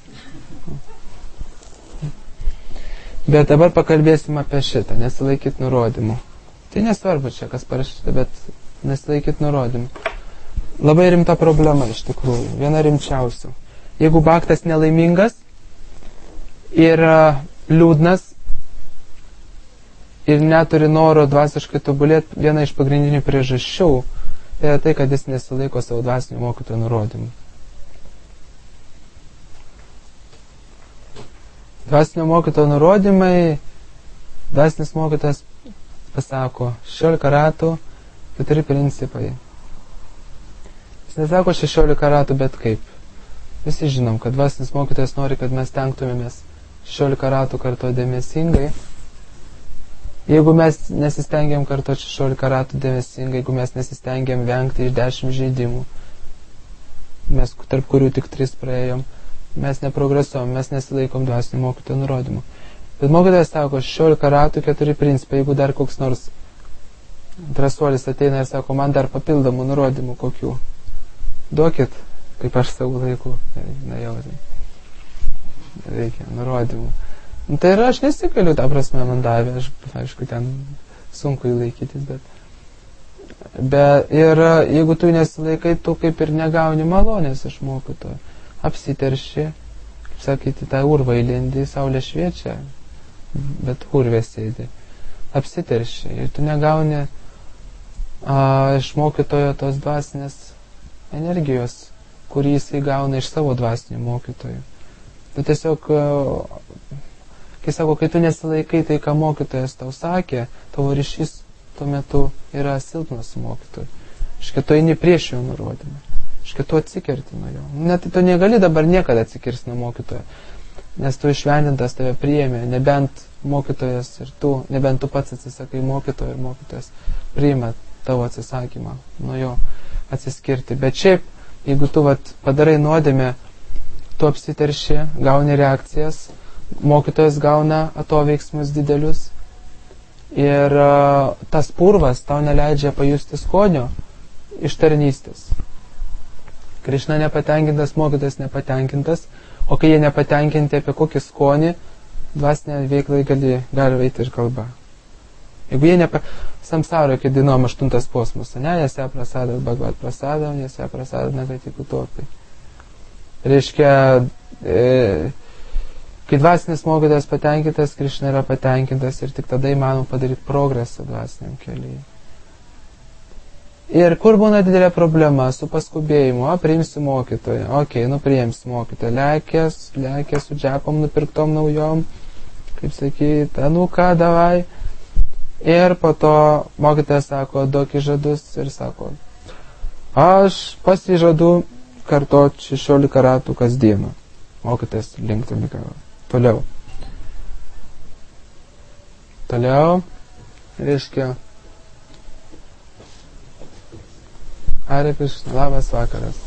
Bet dabar pakalbėsim apie šitą, nesilaikyt nurodymų. Tai nesvarbu čia, kas parašyta, bet nesilaikyt nurodymų. Labai rimta problema iš tikrųjų, viena rimčiausių. Jeigu bhaktas nelaimingas ir liūdnas ir neturi noro dvasiškai tobulėti, viena iš pagrindinių priežasčių yra tai, kad jis nesilaiko savo dvasinio mokytojo nurodymų. Dvasinio mokytojo nurodymai, dvasinis mokytojas pasako šešiolika ratų, keturi principai. Jis nesako šešiolika ratų, bet kaip. Visi žinom, kad dvasinis mokytojas nori, kad mes tenktumėmės šešiolika ratų kartuoti dėmesingai. Jeigu mes nesistengiam kartuoti šešiolika ratų dėmesingai, jeigu mes nesistengiam vengti iš dešimt žaidimų, mes tarp kurių tik tris praėjom, mes neprogresuom, mes nesilaikom dvasinio mokytojo nurodymų. Bet mokytojas sako, šešiolika ratų, keturi principai. Jeigu dar koks nors drąsuolis ateina ir sako, man dar papildomų nurodymų kokių, duokit, kaip aš savo laiku, na jau, reikia nurodymų. Nu, tai ir aš nesikaliu, tą prasme man davė, aš, aišku, ten sunku įlaikytis, bet, bet ir jeigu tu nesilaikai, tu kaip ir negauni malonės iš mokytojo. Apsiterši, kaip sakyti, tą urvą įlendi, saulė šviečia, bet urvė sėdi. Apsiterši ir tu negauni a, iš mokytojo tos dvasinės energijos, kurį jisai gauna iš savo dvasinių mokytojų. Tu tiesiog, kai sako, kai tu nesilaikai tai, ką mokytojas tau sakė, tavo ryšys tuo metu yra silpnas su mokytoju. Iškai tu eini prieš jo nurodymą. Iškai tu atsikerti nuo jo. Net tu negali dabar niekada atsikirsti nuo mokytojo, nes tu išvendintas tave priėmė, nebent mokytojas ir tu, nebent tu pats atsisakai mokytojo ir mokytojas priima tavo atsisakymą nuo jo atsiskirti. Bet šiaip, jeigu tu vat, padarai nuodėmę, tu apsiterši, gauni reakcijas, mokytojas gauna atoveiksmus didelius ir uh, tas purvas tau neleidžia pajusti skonio iš tarnystės. Krišna nepatenkintas, mokytojas nepatenkintas, o kai jie nepatenkinti apie kokį skonį, dvasinė veiklai gali, gali veikti ir kalba. Jeigu jie nepa... Samsaro, kai dainuojam aštuntas posmus, ne, jese prasadat Bhagavad prasadam, jese prasadat nagati kutopai. Reiškia, e, kai dvasinis mokytojas patenkintas, Krišna yra patenkintas ir tik tada įmanom padaryti progresą dvasiniam kelyje. Ir kur būna didelė problema su paskubėjimu, o priimsi mokytoją, okei, okay, nu priimsi mokytoją, lekės, lekės su džepom nupirktom naujom, kaip sakyt, nu ką, davai. Ir po to mokytojas sako, duok įžadus ir sako, aš pasižadu kartot šešiolika ratų kasdieną. Mokytojas linktelį galvą. Toliau. Toliau, reiškia, Hare Krishna, labas vakaras.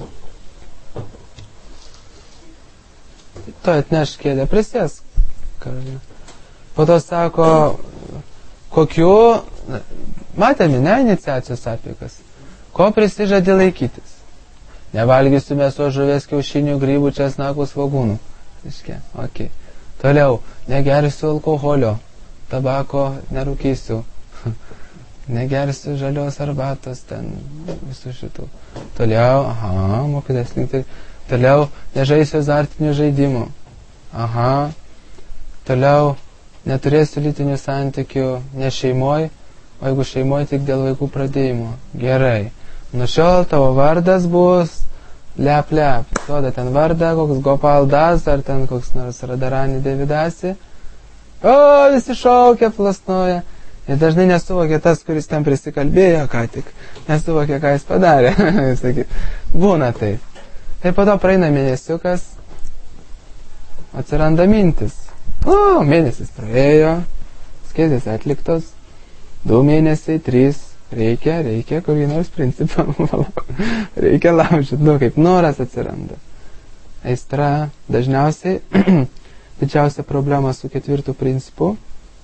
Tu atneš kėdę, prisės. Po to sako, kokiu, matėme, ne, iniciacijos apeigas, ko prisižadė laikytis. Nevalgysiu mėsos, žuvies, kiaušinių, grybų, česnakų, svogūnų. Iškia, okei. Okay. Toliau, negersiu alkoholio, tabako nerūkysiu, negersiu žalios arbatos, ten visų šitų. Toliau, aha, mokytas linkti. Toliau, nežaisiu azartinių žaidimų. Aha. Toliau, neturėsiu lytinių santykių ne šeimoj, o jeigu šeimoj tik dėl vaikų pradėjimo. Gerai. Nuo šiol tavo vardas bus lep lep. Duoda ten vardą, koks Gopal Das, ar ten koks nors Radharani Devidasi. O, visi šaukia, plasnoja. Ir dažnai nesuvokia tas, kuris ten prisikalbėjo, ką tik. Nesuvokia, ką jis padarė. Būna taip. Tai po to praeina mėnesiukas, atsiranda mintis. O, mėnesis praėjo, skėtės atliktos, du mėnesiai, trys, reikia, reikia, kurį nors principą, reikia laužyti, nu, kaip noras atsiranda. Aistra, dažniausiai, didžiausia problema su ketvirtu principu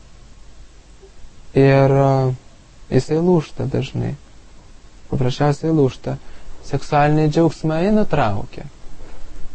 ir jisai lūžta dažnai, paprasčiausiai lūžta, seksualiniai džiaugsmai nutraukia.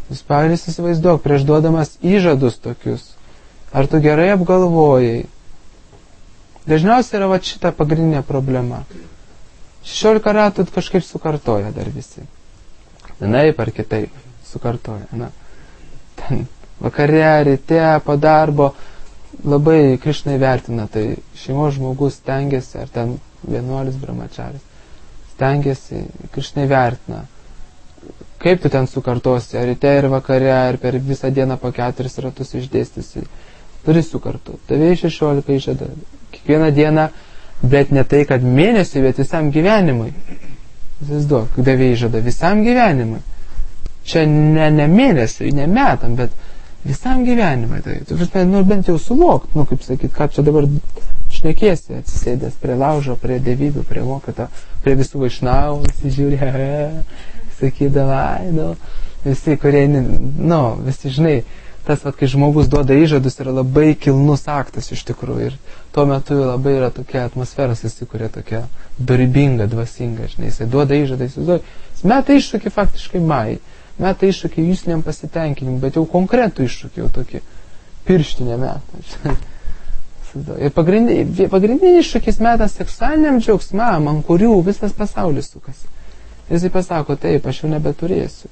Jūs patys įsivaizduok, prieš duodamas įžadus tokius, ar tu gerai apgalvojai. Dažniausiai yra va šita pagrindinė problema. šešiolika ratų kažkaip sukartoja dar visi. Vienaip ar kitaip sukartoja. Na, ten vakare, ryte, po darbo labai Krišnai vertina, tai šeimos žmogus stengiasi, ar ten vienuolis brahmačaris, stengiasi, Krišnai vertina. Kaip tu ten sukartosi, ar ryte ir vakare, ar per visą dieną po keturis ratus išdėstysi. Turi sukartu. Tavėjai šešiolika įžada. Kiekvieną dieną, bet ne tai, kad mėnesiui, bet visam gyvenimui. Įsivaizduok, davėjai įžada visam gyvenimui. Čia ne, ne mėnesiui, ne metam, bet visam gyvenimui. Tai, tu, nu, bent jau suvokt, nu, kaip sakyt, ką čia dabar šnekėsi, atsisėdęs prie laužo, prie dievybių, prie mokyto, prie visų vaišnavų, visi žiūri, sakydavai, nu, visi, kurie, nu, visi, žinai, tas, vat, kai žmogus duoda įžadus, yra labai kilnus aktas iš tikrųjų. Ir tuo metu labai yra tokia atmosfera susikuria, tokia dorybinga, dvasinga, žinai, jisai duoda įžadą, jis meta iššūkį faktiškai mai, meta iššūkį jūsiniam pasitenkinimui, bet jau konkretų iššūkį, jau tokį pirštinę metą. Ir pagrindinį, pagrindinį iššūkis meta seksualiniam džiaugsmam, ant kurių visas pasaulis sukasi. Jisai pasako, taip, aš jau nebeturėsiu.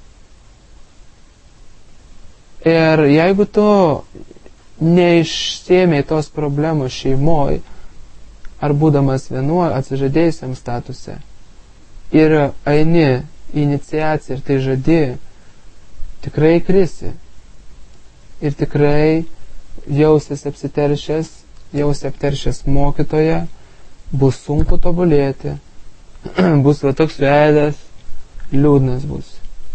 Ir jeigu tu neišsėmei tos problemos šeimoj, ar būdamas vienuo atsižadėjusiam statuse, ir eini į iniciaciją ir tai žadi, tikrai krisi. Ir tikrai jausis apsiteršęs, jausis apteršęs mokytoje, bus sunku tobulėti, bus va toks veidas, liūdnas bus.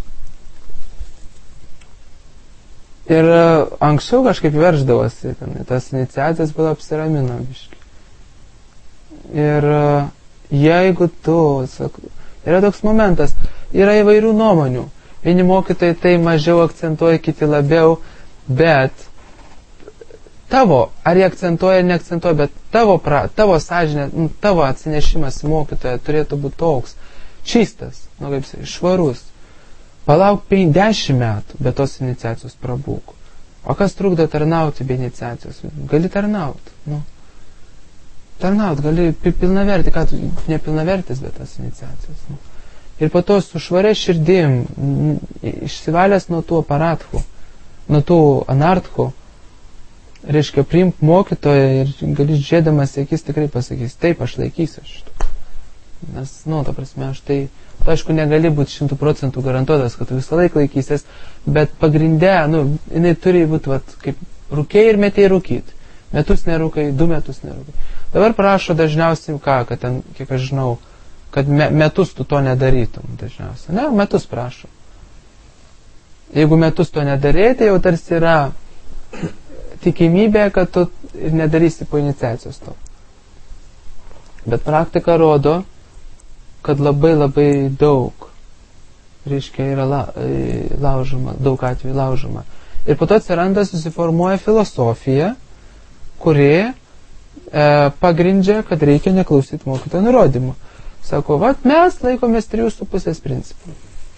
Ir anksčiau kažkaip verždavosi, tas iniciacijas buvo apsiramino biškai. Ir jeigu tu, sak, yra toks momentas, yra įvairių nuomonių. Vieni mokytojai tai mažiau akcentuoja, kiti labiau, bet tavo, ar jie akcentuoja ar neakcentuoja, bet tavo, pra, tavo sąžinė, tavo atsinešimas į mokytoją turėtų būti toks, čistas, nu kaip sakai, švarus. Palauk penkiasdešimt metų, bet tos iniciacijos prabūk. O kas trukdo tarnauti be iniciacijos? Gali tarnauti. Nu. Tarnauti, gali pilnaverti, ką tu nepilnavertis, bet tas iniciacijos. Nu. Ir po to su švaria širdim, išsivalęs nuo tų aparatkų, nuo tų anartkų, reiškia, priimk mokytoją ir gali žiūrėdamas į akis tikrai pasakys, taip, aš laikysiu šitą. Nes, nu, ta prasme, aš tai, tu, aišku, negali būti šimtų procentų garantuotas, kad tu visą laiką laikysies, bet pagrinde, nu, jinai turi būti, vat, kaip rūkiai ir metėjai rūkyti. Metus nerūkai, du metus nerūkai. Dabar prašo dažniausiai ką, kad ten, kiek aš žinau, kad me, metus tu to nedarytum dažniausiai. Ne, metus prašo. Jeigu metus to nedarėti, jau tarsi yra tikimybė, kad tu ir nedarysi po iniciacijos to. Bet praktika rodo, kad labai labai daug, reiškia, yra la, laužoma, daug atvejų laužoma. Ir po to atsiranda, susiformuoja filosofija, kuri e, pagrindžia, kad reikia neklausyti mokytojo nurodymų. Sako, vat mes laikomės trijų su pusės principų.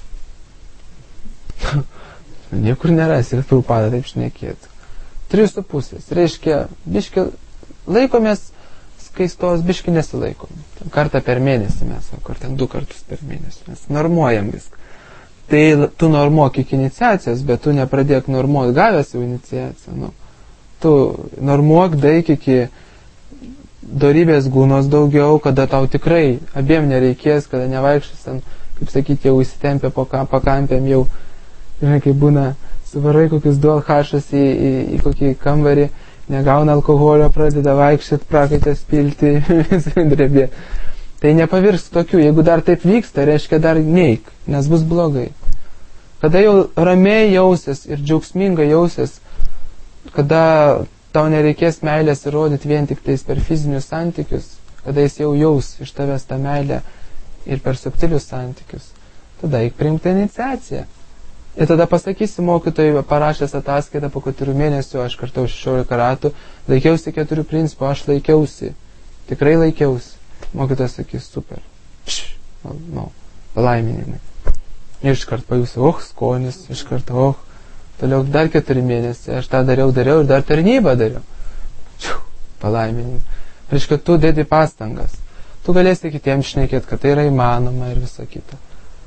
Niekur nerasi, ir Prabhupada taip šnekėtų. Trijų su pusės. Reiškia, biški laikomės skaistos, biški nesilaikom. Kartą per mėnesį mes, ar ten du kartus per mėnesį. Mes normuojam viską. Tai tu normuok iki iniciacijos, bet tu nepradėk normuoti gavęs jau iniciaciją. Nu. Tu normuok daik iki dorybės gūnos daugiau, kada tau tikrai abiem nereikės, kada nevaikščias ten, kaip sakyti, jau įsitempę po pakampėm, jau, žinai, kaip būna, suvarai kokius du alhašas į, į, į kokį kambarį, negauna alkoholio, pradeda vaikščiat, prakaitės pilti, drebė. Tai nepavirs tokių, jeigu dar taip vyksta, reiškia dar neik, nes bus blogai. Kada jau ramiai jausis ir džiaugsmingai jausis, kada tau nereikės meilės įrodyti vien tik tais per fizinius santykius, kada jis jau jaus iš tavęs tą meilę ir per subtilius santykius, tada eik priimti iniciaciją. Ir tada pasakysi mokytojui, parašęs ataskaitą po keturių mėnesių, aš kartau šešiolika ratų, laikiausi keturių principų, aš laikiausi, tikrai laikiausi. Mokytojas sakys, super, pš, no, no, palaiminimai. Iškart pajusi, oh, skonis, iškart, oh, toliau dar keturi mėnesiai, aš tą dariau, dariau ir dar tarnybą dariau. Čiu, palaiminimą. Reiškia, tu dėdi pastangas. Tu galėsi kitiems šnekėti, kad tai yra įmanoma ir visa kita.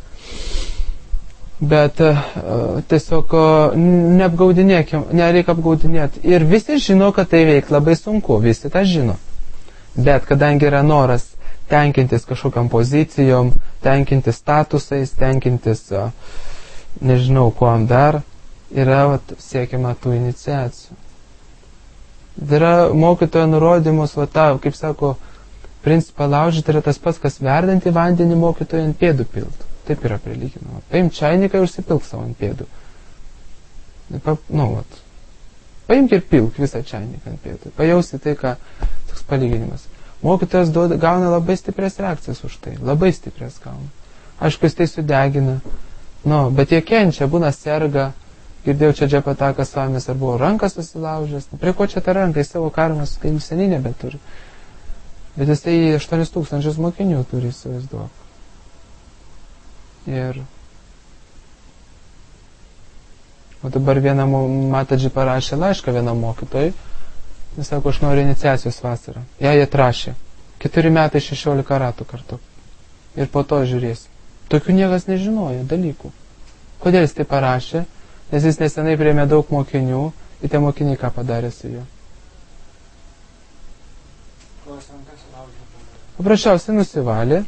Bet uh, tiesiog uh, neapgaudinėkim, nereikia apgaudinėti. Ir visi žino, kad tai veik labai sunku, visi tą žino. Bet kadangi yra noras tenkintis kažkokiam pozicijom, tenkintis statusais, tenkintis, uh, nežinau, kuom dar, yra vat, siekiama tų iniciacijų. Yra mokytojo nurodymus, va tą, kaip sako, principą laužyti yra tas pats, kas verdantį vandenį mokytojo ant pėdų piltų. Taip yra prilyginama. Paimk čainiką ir užsipilk savo ant pėdų. Nu, vat. Paimk ir pilk visą čainiką ant pėdų. Pajausi tai, ką toks palyginimas. Mokytojas duoda, gauna labai stiprias reakcijas už tai. Labai stiprias gauna. Aišku, jis tai sudegina. Nu, bet jie kenčia, būna serga. Girdėjau čia džepatakas su vamis, ar buvo rankas susilaužęs. Prie ko čia tą ranką, jis savo karmas, kai seniai nebeturi. Bet jis tai aštuonis tūkstančius mokinių turi, įsivaizduok. Ir o dabar vieną Matadži parašė laišką vienam mokytojui. Jis sako, aš noriu iniciacijos vasarą. Ja, jie trašė. Keturi metai šešiolika ratų kartu. Ir po to žiūrės. Tokių niekas nežinojo dalykų. Kodėl jis tai parašė? Nes jis nesenai priėmė daug mokinių. Ir tie mokiniai ką padarė su juo? Paprasčiausiai nusivalė.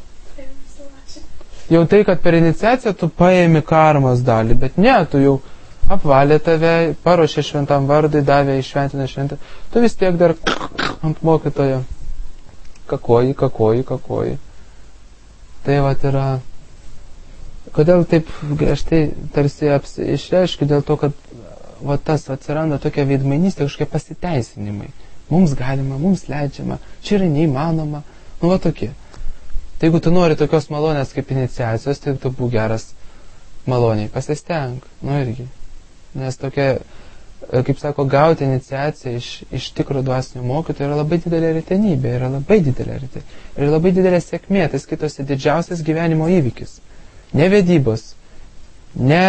Jau tai, kad per iniciaciją tu paėmi karmos dalį, bet ne, tu jau apvalė tave, paruošė šventam vardui, davė išventinę šventę, tu vis tiek dar ant mokytojo kakoji, kakoji, kakoji. Tai vat yra, kodėl taip griežtai tarsi išreiškiu, dėl to, kad vat tas atsiranda tokia veidmainystė, kažkokie pasiteisinimai. Mums galima, mums leidžiama, čia yra neįmanoma, nu va tokie. Tai jeigu tu nori tokios malonės kaip iniciacijos, tai tu būk geras maloniai, pasisteng, nu irgi. Nes tokia, kaip sako, gauti iniciaciją iš, iš tikro dvasinio mokytojo yra labai didelė retenybė, yra labai didelė retenybė. Ir labai didelė sėkmė, tai skaitosi didžiausias gyvenimo įvykis. Ne vedybos, ne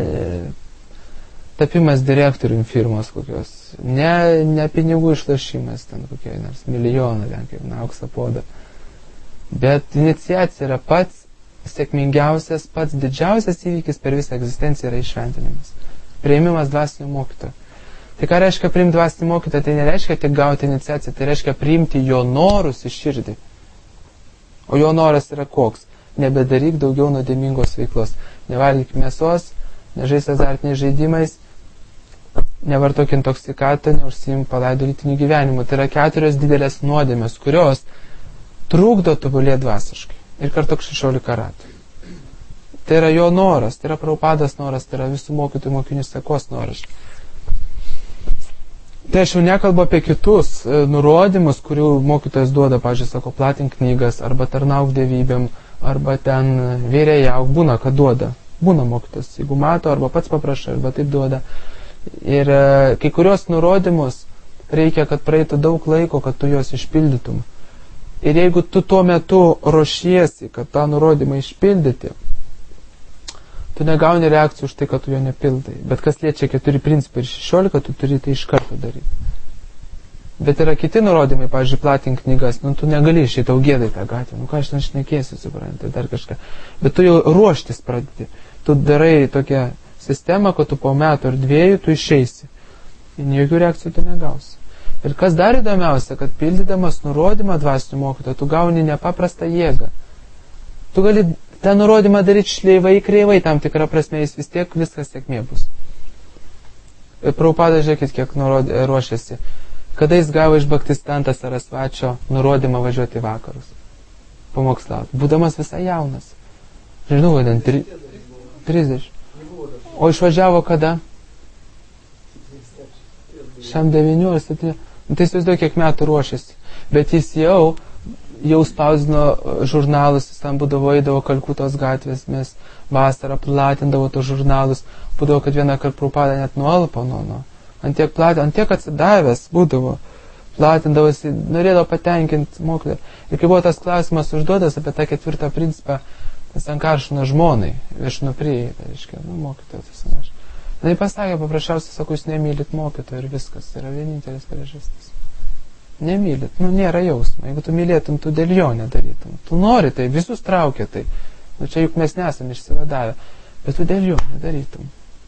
tapimas direktorium firmos kokios, ne, ne pinigų išlašimas, ten kokie nors milijoną, ten kaip na, auksą podą. Bet iniciacija yra pats sėkmingiausias, pats didžiausias įvykis per visą egzistenciją yra iššventinimas. Priėmimas dvasinio mokytojo. Tai ką reiškia priimti dvasinį mokytoją? Tai nereiškia tik gauti iniciaciją, tai reiškia priimti jo norus į širdį. O jo noras yra koks? Nebedaryk daugiau nuodėmingos veiklos. Nevalgyk mėsos, nežais azartiniais žaidimais, nevartok intoksikato, neužsiimk palaido lytiniu gyvenimu. Tai yra keturios didelės nuodėmės, kurios trukdo tobulėti dvasiškai. Ir kartu šešiolika ratų. Tai yra jo noras, tai yra Prabhupados noras, tai yra visų mokytojų mokinių sekos noras. Tai aš jau nekalbu apie kitus e, nurodymus, kurių mokytojas duoda, pavyzdžiui, sako, platink knygas, arba tarnauk dievybėm, arba ten vėrėjauk, būna, kad duoda. Būna mokytojas, jeigu mato, arba pats paprašai, arba taip duoda. Ir e, kai kurios nurodymus reikia, kad praeitų daug laiko, kad tu juos išpildytum. Ir jeigu tu tuo metu ruošiesi, kad tą nurodymą išpildyti, tu negauni reakcijų už tai, kad tu jo nepildai. Bet kas liečia keturi principai ir šešiolika, tu turi tai iš karto daryti. Bet yra kiti nurodymai, pavyzdžiui, platink knygas, nu tu negali išeiti, tau gėdai tą gatvę, nu ką aš ten šnekėsiu, supranti, dar kažką. Bet tu jau ruoštis pradedi. Tu darai tokią sistemą, kad tu po metų ar dviejų tu išeisi. Ir jokių reakcijų tu negausi. Ir kas dar įdomiausia, kad pildydamas nurodymą dvasinio mokytojo, tu gauni nepaprastą jėgą. Tu gali tą nurodymą daryti šleivai, kreivai, tam tikrą prasme, jis vis tiek viskas sėkmė bus. Ir Prabhupada, žiūrėkit, kiek nurodė, ruošiasi. Kada jis gavo iš Bhaktisiddhanta Sarasvačio nurodymą važiuoti į vakarus? Pamokslauti. Būdamas visai jaunas. Žinau, vadin, tri, trisdešimt. O išvažiavo kada? Šiam devynių ar septynių. Nu, tai įsivaizduoju, kiek metų ruošėsi. Bet jis jau, jau spausdino žurnalus, jis tam būdavo, eidavo Kalkutos gatvės, mes vasarą platindavo tos žurnalus. Būdavo, kad vieną kartą Prabhupada net nualpo nuo nuo. Antiek platė, antiek atsidavęs būdavo. Platindavosi, norėdavo patenkinti mokytoją. Ir kai buvo tas klausimas užduotas apie tą ketvirtą principą, Jis ant karšino žmonai, viešnu prieida, reiškia, nu, mokytojas jis neš. Na, jis pasakė, paprasčiausiai, sako, jūs nemylit mokytojo ir viskas, tai yra vienintelis priežastis. Nemylit, nu, nėra jausmo. Jeigu tu mylėtum, tu dėl jo nedarytum. Tu nori tai, visus traukia tai. Nu, čia juk mes nesam išsivadavę, bet tu dėl jo nedarytum.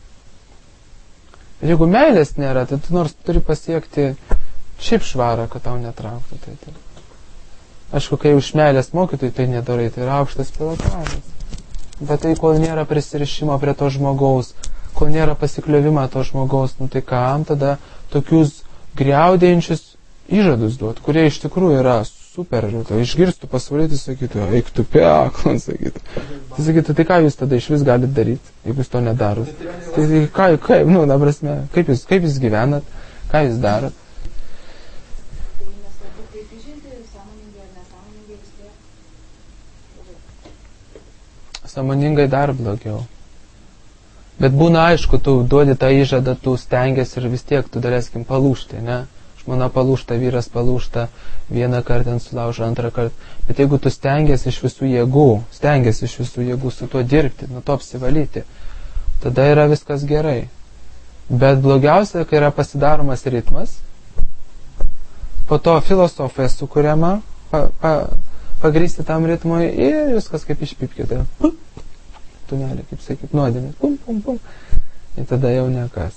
Ir jeigu meilės nėra, tai tu nors turi pasiekti šiaip švarą, kad tau netrauktų. Tai, tai. Aišku, kai už meilės mokytojai tai nedarai, tai yra aukštas pilotažas. Bet tai, kol nėra prisirišimo prie to žmogaus, kol nėra pasikliovimo to žmogaus, nu tai kam tada tokius griaudėjančius įžadus duot, kurie iš tikrųjų yra super, tai išgirstų pasvalyti, sakytų, eik tu peklan, sakytų. Tai sakytų, tai ką jūs tada iš vis galite daryti, jeigu jūs to nedarot? Tai, tai ką, kaip, nu, na prasme, kaip jūs, kaip jūs gyvenat, ką jūs darot? Tai nesvarbu, kaip įžeidė, sąmoningai ar nesąmoningai vis tiek. Sąmoningai dar blogiau. Bet būna aišku, tu duodi tą įžadą, tu stengiasi ir vis tiek tu daleiskim palūžti, ne? Žmona palūžta, vyras palūžta, vieną kartą sulaužo, antrą kartą. Bet jeigu tu stengiasi iš visų jėgų, stengiasi iš visų jėgų su tuo dirbti, nuo to apsivalyti, tada yra viskas gerai. Bet blogiausia, kai yra pasidaromas ritmas, po to filosofija sukuriama, pa, pa, pagrysti tam ritmui ir viskas kaip išpipkite. Tunelį, kaip sakyt, nuodėmės, pum, pum, pum. Ir tada jau nekas.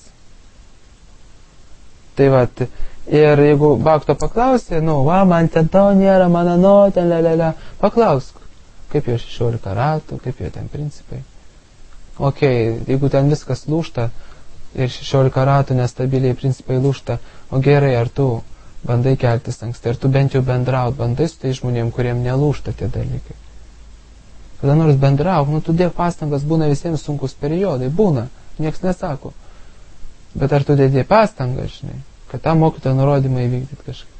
Tai va, ir jeigu Bhakto paklausė, nu, va, man ten to nėra, man ano, ten lelele, paklausk, kaip jo šešiolika ratų, kaip jo ten principai. Ok, jeigu ten viskas lūžta ir šešiolika ratų nestabiliai principai lūžta, o gerai, ar tu bandai keltis anksti, ar tu bent jau bendraut, bandai su tai žmonėm, kuriem nelūžta tie dalykai. Kada nors bendrauk, nu tu dėk pastangas, būna visiems sunkus periodai, būna, nieks nesako. Bet ar tu dėdė pastangas, žinai, kad tą mokytojo nurodymą įvykdyti kažkaip.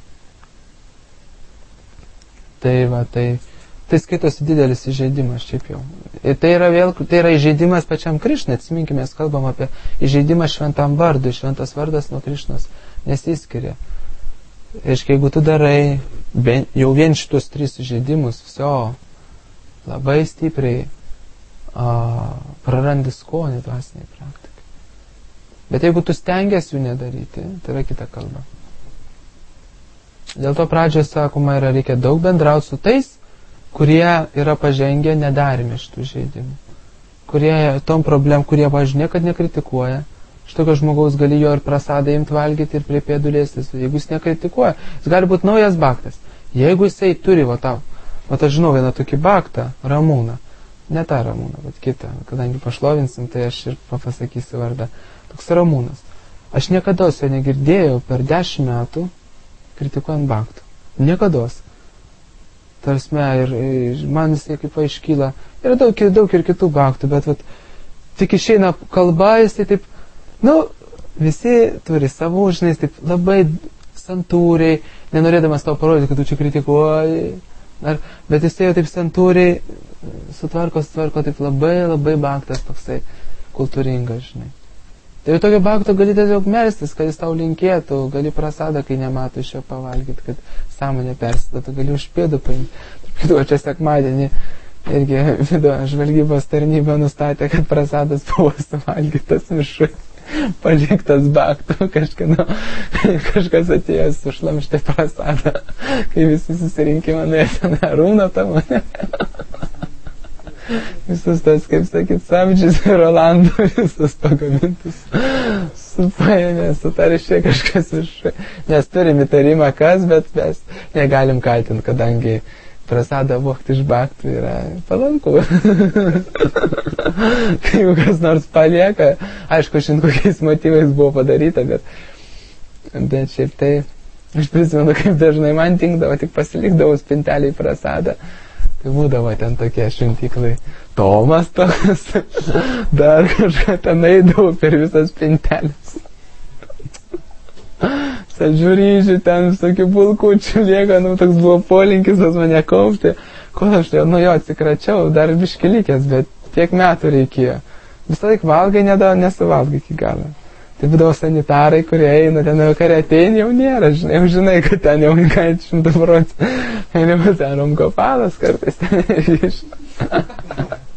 Tai va, tai, tai skaitosi didelis įžeidimas šiaip jau. Ir tai yra vėl, tai yra įžeidimas pačiam Krišnai, atsiminkime, mes kalbam apie įžeidimą šventam vardui, šventas vardas nuo Krišnos nesiskiria. Reiškia, jeigu tu darai ben, jau vien šitus tris įžeidimus, viso, labai stipriai a, prarandi skonį dvasiniai praktikai. Bet jeigu tu stengiasi jų nedaryti, tai yra kita kalba. Dėl to pradžioje sakoma, yra reikia daug bendrauti su tais, kurie yra pažengę nedarime šitų žaidimų. Kurie tom problem, kurie važinė, kad nekritikuoja. Šitokio žmogaus gali jo ir prasadą imti valgyti ir prie pėdų lėstis. Jeigu jis nekritikuoja, jis gali būti naujas baktas. Jeigu jisai turi, va tau, o aš žinau vieną tokį baktą, Ramūną. Ne tą Ramūną, bet kitą. Kadangi pašlovinsim, tai aš ir pasakysiu vardą. Toks Ramūnas. Aš niekada jo negirdėjau per dešimt metų kritikuojant baktų. Niekados. Tarsme, ir, ir man jisai kaip iškyla. Yra daug, daug ir kitų baktų, bet vat, tik išeina kalba, jisai taip, nu, visi turi savų, žinai, taip labai santūriai, nenorėdamas tau parodyti, kad tu čia kritikuoji. Ar, bet jis jau taip santūriai sutvarko, sutvarko taip labai, labai baktas toksai kultūringas, žinai. Tai jau tokio bakto gali tiesiog melstis, kad jis tau linkėtų, gali prasadą, kai nemato iš jo pavalgyti, kad sąmonė persidatų, gali už pėdų paimti. Tarp čia sekmadienį irgi video žvalgybos tarnyba nustatė, kad prasadas buvo suvalgytas viršui. Paliktas baktų, kažkino, kažkas atėjęs sušlamštė prasadą, kai visi susirinkimą nuėjo ten Arūną tamo, ne? Visus tas, kaip sakyt, samdžius ir Rolandų, visus pagamintus supaėmė, sutaršė kažkas viršui. Mes turim įtarimą kas, bet mes negalim kaltinti, kadangi prasadą vogti iš baktų yra palanku. Kai jau kas nors palieka, aišku, žin kokiais motyvais buvo padaryta, bet, bet šiaip tai, aš prisimenu, kaip dažnai man tinkdavo, tik pasilikdavau spintelį į prasadą. Tai būdavo ten tokie šventiklai. Tomas toks, dar kažką ten eidavau per visas spintelis. Saldžių ryžių, ten visokių bulkučių lieka, nu toks buvo polinkis pas mane kaupti. Kol aš jau nuo jo atsikračiau, dar biškilikės, bet tiek metų reikėjo. Visą laik valgai, nedavo, nesuvalgai iki galo. Tai būdavo sanitarai, kurie eina, ten vakare ateini, jau nėra, žinai, jau žinai, kad ten jau įkaiti šimtų procentų. Eini pas ten romkopalas kartais ten ir žinai.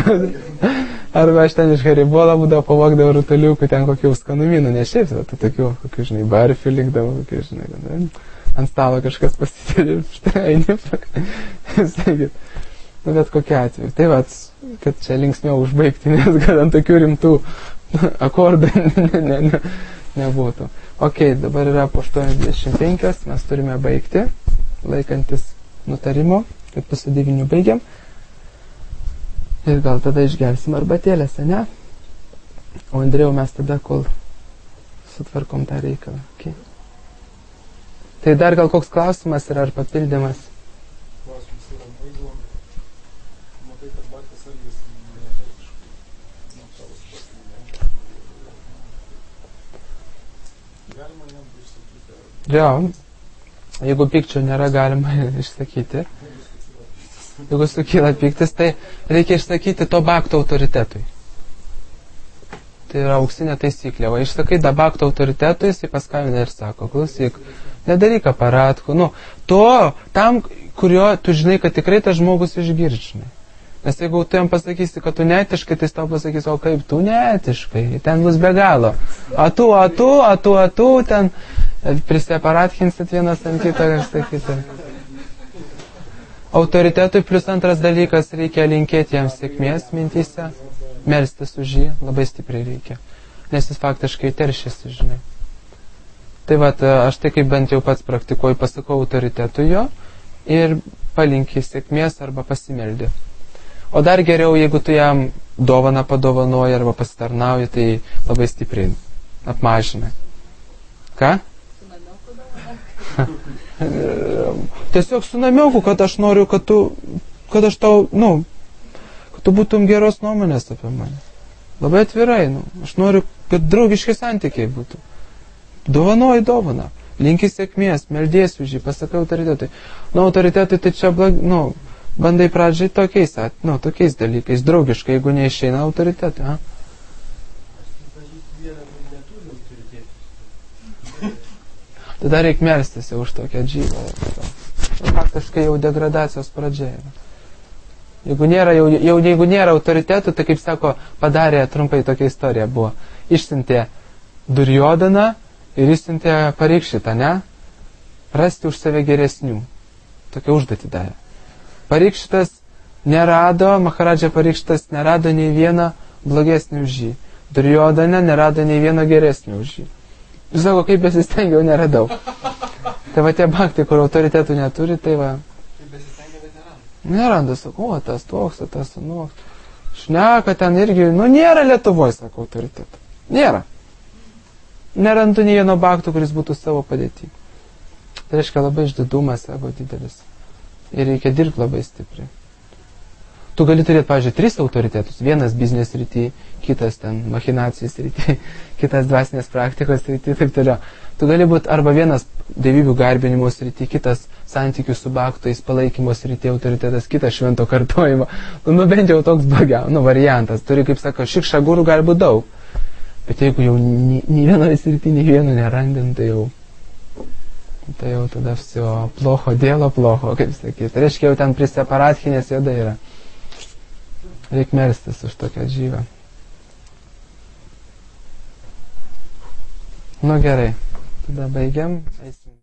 Arba aš ten iš Haribola būdavo pavogdavo rutuliukų, ten kokių skanumynų, ne šiaip, tai tokių, kokių, žinai, barfių likdavo, kokių, žinai, ne, ant stalo kažkas pasitėlė, štai, eini, sakykit, nu, bet kokiu atveju. Tai va, kad čia linksmiau užbaigti, nes gal ant tokių rimtų akordų ne, ne, ne, nebūtų. Ok, dabar yra po aštuoniasdešimt penkios, mes turime baigti, laikantis nutarimo, kad pusę devynių baigiam. Ir gal tada išgersim arbatėlėse, ne? O Andrėjau mes tada, kol sutvarkom tą reikalą. Okay. Tai dar gal koks klausimas yra ar papildymas? Klausimas yra, jeigu matai, kad Baktas elgėsi neetiškai, nuo tavo supratimą, galima jam išsakyti? Jo, jeigu pykčio nėra, galima išsakyti. Jeigu sukyla pyktis, tai reikia išsakyti to Bakto autoritetui. Tai yra auksinė taisyklė. O išsakai da Bakto autoritetui, jisai paskambina ir sako, klausyk, nedaryk aparatkų. Nu, to, tam, kurio tu žinai, kad tikrai tas žmogus išgirdžinai. Nes jeigu tu jam pasakysi, kad tu neetiškai, tai jis tau pasakys, o kaip tu neetiškai, ten bus be galo. A tu, a tu, a tu, a tu, ten prisiaparatkinsit vienas ant kitą, sakyti. Autoritetui plus antras dalykas, reikia linkėti jam sėkmės mintyse, melstis už jį, labai stipriai reikia, nes jis faktiškai teršiasi, žinai. Tai va, aš tai kaip bent jau pats praktikuoju, pasakau autoritetui jo ir palinki sėkmės arba pasimeldi. O dar geriau, jeigu tu jam dovaną padovanoji arba pasitarnauji, tai labai stipriai apmažina. Ką? Tiesiog su namioku, kad aš noriu, kad tu, kad aš tau, nu, kad tu būtum geros nuomonės apie mane. Labai atvirai, nu, aš noriu, kad draugiški santykiai būtų. Dovanoji dovaną, linki sėkmės, meldėsiu už jį, pasakai autoritetui. Nu, autoritetui tai čia, blag, nu, bandai pradžiai tokiais, nu, tokiais dalykais, draugiškai, jeigu neišeina autoritetui, ha? Tada reikia melstis jau už tokią džyvą. Faktiškai jau degradacijos pradžia yra. Jeigu nėra, jau, jau, jeigu nėra autoritetų, tai kaip sako, padarė, trumpai tokia istorija buvo. Išsintė Durjodaną ir išsintė Parikšitą, ne? Rasti už save geresnių. Tokia užduotį davė. Parikšitas nerado, Maharadža Parikšitas nerado nei vieno blogesnį už jį. Durjodana nerado nei vieno geresnį už jį. Ir sako, kaip besistengiau, neradau. Tai va tie baktai, kur autoritetų neturi, tai va. Kaip besistengia, bet neranda. Neranda, sako, o tas toks, o tas anoks. Šneka ten irgi, nu nėra Lietuvoje, sako, autoritetų. Nėra. Nerandu nei vieno baktų, kuris būtų savo padėtį. Tai reiškia labai išdidumas ego didelis. Ir reikia dirbti labai stipriai. Tu gali turėti, pavyzdžiui, tris autoritetus. Vienas biznės rytį, kitas ten machinacijas rytį, kitas dvasinės praktikos rytį, taip toliau. Tu gali būti arba vienas dievybių garbinimo rytį, kitas santykių su baktais, palaikymos rytį autoritetas, kitas švento kartojimo. Nu, bent jau toks blogiau, nu, variantas. Turi, kaip sako, šikša gurų gali būti daug. Bet jeigu jau nei vieno rytį, nei vieno nerandin, tai jau, tai jau tada viso plocho, dėlo plocho, kaip sakyti. Tai reiškia, jau ten priseparatkinės jėda yra. Reikia melstis už tokią džyvą. Nu gerai, tada baigiam.